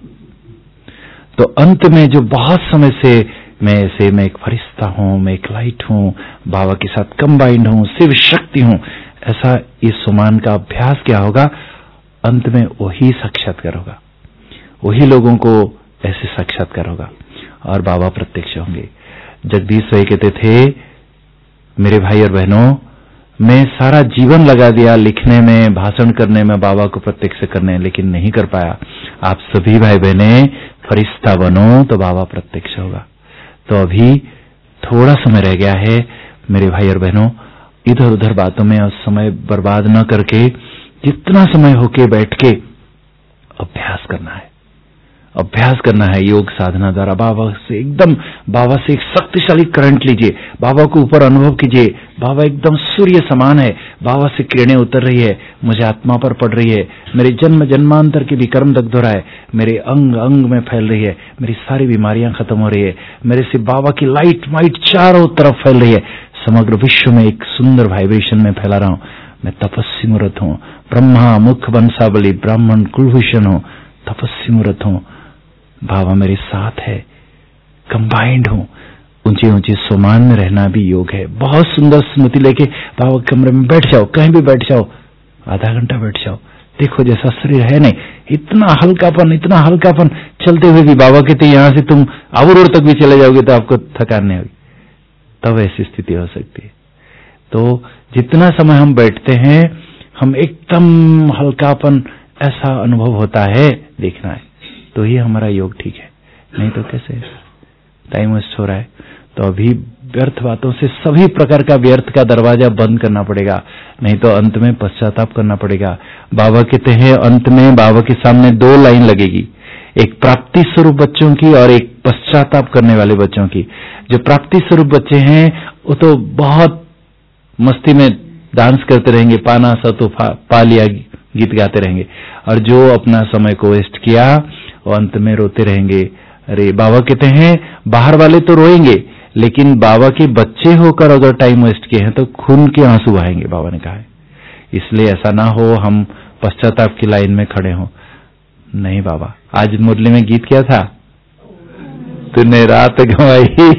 तो अंत में जो बहुत समय से मैं ऐसे मैं एक फरिश्ता हूं, मैं एक लाइट हूं, बाबा के साथ कंबाइंड हूं, शिव शक्ति हूं, ऐसा इस सुमान का अभ्यास क्या होगा, अंत में वही साक्षात्कार होगा, वही लोगों को ऐसे साक्षात्कार होगा और बाबा प्रत्यक्ष होंगे। जगदीश भाई कहते थे, मेरे भाई और बहनों, मैं सारा जीवन लगा दिया लिखने में, भाषण करने में, बाबा को प्रत्यक्ष करने, लेकिन नहीं कर पाया। आप सभी भाई बहनें फरिश्ता बनो तो बाबा प्रत्यक्ष होगा। तो अभी थोड़ा समय रह गया है मेरे भाई और बहनों, इधर उधर बातों में और समय बर्बाद न करके जितना समय होके बैठ के अभ्यास करना है, अभ्यास करना है योग साधना द्वारा। बाबा से एकदम, बाबा से एक शक्तिशाली करंट लीजिए, बाबा को ऊपर अनुभव कीजिए। बाबा एकदम सूर्य समान है, बाबा से किरणें उतर रही है, मुझे आत्मा पर पड़ रही है, मेरे जन्म जन्मांतर की भी कर्म दग्ध हो रहा है, मेरे अंग अंग में फैल रही है, मेरी सारी बीमारियां खत्म हो रही है, मेरे से बाबा की लाइट माइट चारों तरफ फैल रही है, समग्र विश्व में एक सुंदर वाइब्रेशन में फैला रहा हूं। मैं तपस्वी मूर्त हूं, ब्रह्मा मुख बंसावली ब्राह्मण कुलभूषण हूं, तपस्वी मूर्त हूं, बाबा मेरे साथ है, कंबाइंड हूं। ऊंचे ऊंचे सोमान में रहना भी योग है। बहुत सुंदर स्मृति लेके बाबा के कमरे में बैठ जाओ, कहीं भी बैठ जाओ, आधा घंटा बैठ जाओ, देखो जैसा शरीर है नहीं, इतना हल्कापन, इतना हल्कापन, चलते हुए भी बाबा कहते यहां से तुम आवर तक भी चले जाओगे तो आपको थकान नहीं होगी, तब ऐसी स्थिति हो सकती है। तो जितना समय हम बैठते हैं, हम एकदम हल्कापन ऐसा अनुभव होता है, देखना है, तो ही हमारा योग ठीक है, नहीं तो कैसे। टाइम वेस्ट हो रहा है, तो अभी व्यर्थ बातों से, सभी प्रकार का व्यर्थ का दरवाजा बंद करना पड़ेगा, नहीं तो अंत में पश्चाताप करना पड़ेगा। बाबा कहते हैं अंत में बाबा के सामने दो लाइन लगेगी, एक प्राप्ति स्वरूप बच्चों की और एक पश्चाताप करने वाले बच्चों की। जो प्राप्ति स्वरूप बच्चे हैं वो तो बहुत मस्ती में डांस करते रहेंगे, पाना सा तो पा लिया गीत गाते रहेंगे, और जो अपना समय को वेस्ट किया वो अंत में रोते रहेंगे। अरे बाबा कहते हैं बाहर वाले तो रोएंगे, लेकिन बाबा के बच्चे होकर अगर टाइम वेस्ट किए हैं तो खून के आंसू बहाएंगे, बाबा ने कहा है। इसलिए ऐसा ना हो हम पश्चाताप की लाइन में खड़े हों। नहीं बाबा, आज मुरली में गीत क्या था, तूने रात गंवाई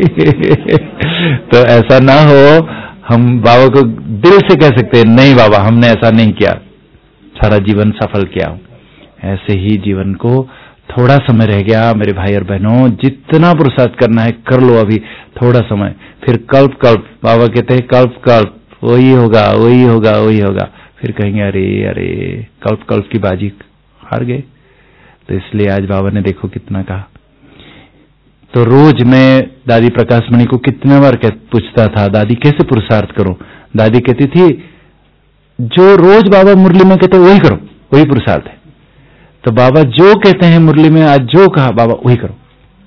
तो ऐसा ना हो, हम बाबा को दिल से कह सकते हैं नहीं बाबा हमने ऐसा नहीं किया, सारा जीवन सफल किया। ऐसे ही जीवन को थोड़ा समय रह गया मेरे भाई और बहनों, जितना पुरुषार्थ करना है कर लो अभी थोड़ा समय, फिर कल्प कल्प, बाबा कहते हैं कल्प कल्प वही होगा वही होगा वही होगा, फिर कहेंगे अरे अरे कल्प कल्प की बाजी हार गए। तो इसलिए आज बाबा ने देखो कितना कहा। तो रोज मैं दादी प्रकाश मणि को कितने बार पूछता था दादी कैसे पुरुषार्थ करूं, दादी कहती थी जो रोज बाबा मुरली में कहते वही करो, वही पुरुषार्थ है। तो बाबा जो कहते हैं मुरली में, आज जो कहा बाबा वही करो।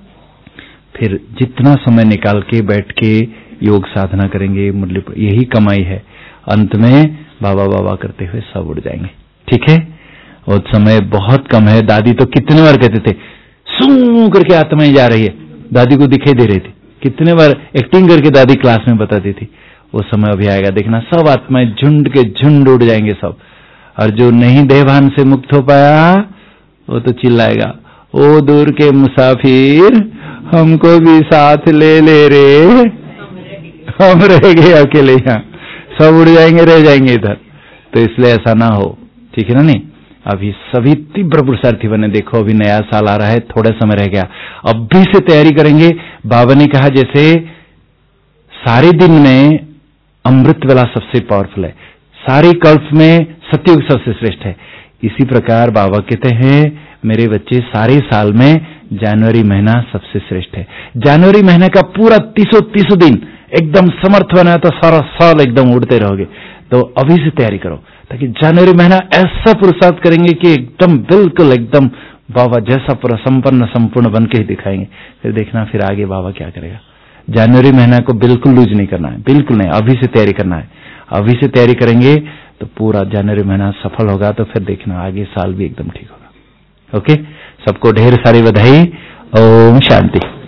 फिर जितना समय निकाल के बैठ के योग साधना करेंगे मुरली पर, यही कमाई है। अंत में बाबा बाबा करते हुए सब उड़ जाएंगे। ठीक है, और समय बहुत कम है। दादी तो कितने बार कहते थे सू करके आत्माएं जा रही है, दादी को दिखाई दे रही थी, कितने बार एक्टिंग करके दादी क्लास में बताती थी। वो समय अभी आएगा, देखना सब आत्माएं झुंड के झुंड उड़ जाएंगे सब, और जो नहीं देहभान से मुक्त हो पाया वो तो चिल्लाएगा ओ दूर के मुसाफिर हमको भी साथ ले ले रे, हम रह गए अकेले यहाँ, सब उड़ जाएंगे रह जाएंगे इधर। तो इसलिए ऐसा ना हो, ठीक है ना। नहीं, अभी सभी तीव्र पुरुषार्थी बने। देखो अभी नया साल आ रहा है, थोड़ा समय रह गया, अब भी से तैयारी करेंगे। बाबा ने कहा जैसे सारे दिन में अमृत वाला सबसे पावरफुल है, सारी कल्प में सतयुग सबसे श्रेष्ठ है, इसी प्रकार बाबा कहते हैं मेरे बच्चे सारे साल में जनवरी महीना सबसे श्रेष्ठ है। जनवरी महीने का पूरा तीसों तीसों दिन एकदम समर्थ बना तो सारा साल एकदम उड़ते रहोगे। तो अभी से तैयारी करो ताकि जनवरी महीना ऐसा पुरुषार्थ करेंगे कि एकदम बिल्कुल एकदम बाबा जैसा पूरा संपन्न संपूर्ण बन के ही दिखाएंगे। फिर देखना फिर आगे बाबा क्या करेगा। जनवरी महीना को बिल्कुल लूज नहीं करना है, बिल्कुल नहीं, अभी से तैयारी करना है। अभी से तैयारी करेंगे तो पूरा जनवरी महीना सफल होगा, तो फिर देखना आगे साल भी एकदम ठीक होगा। ओके, सबको ढेर सारी बधाई। ओम शांति।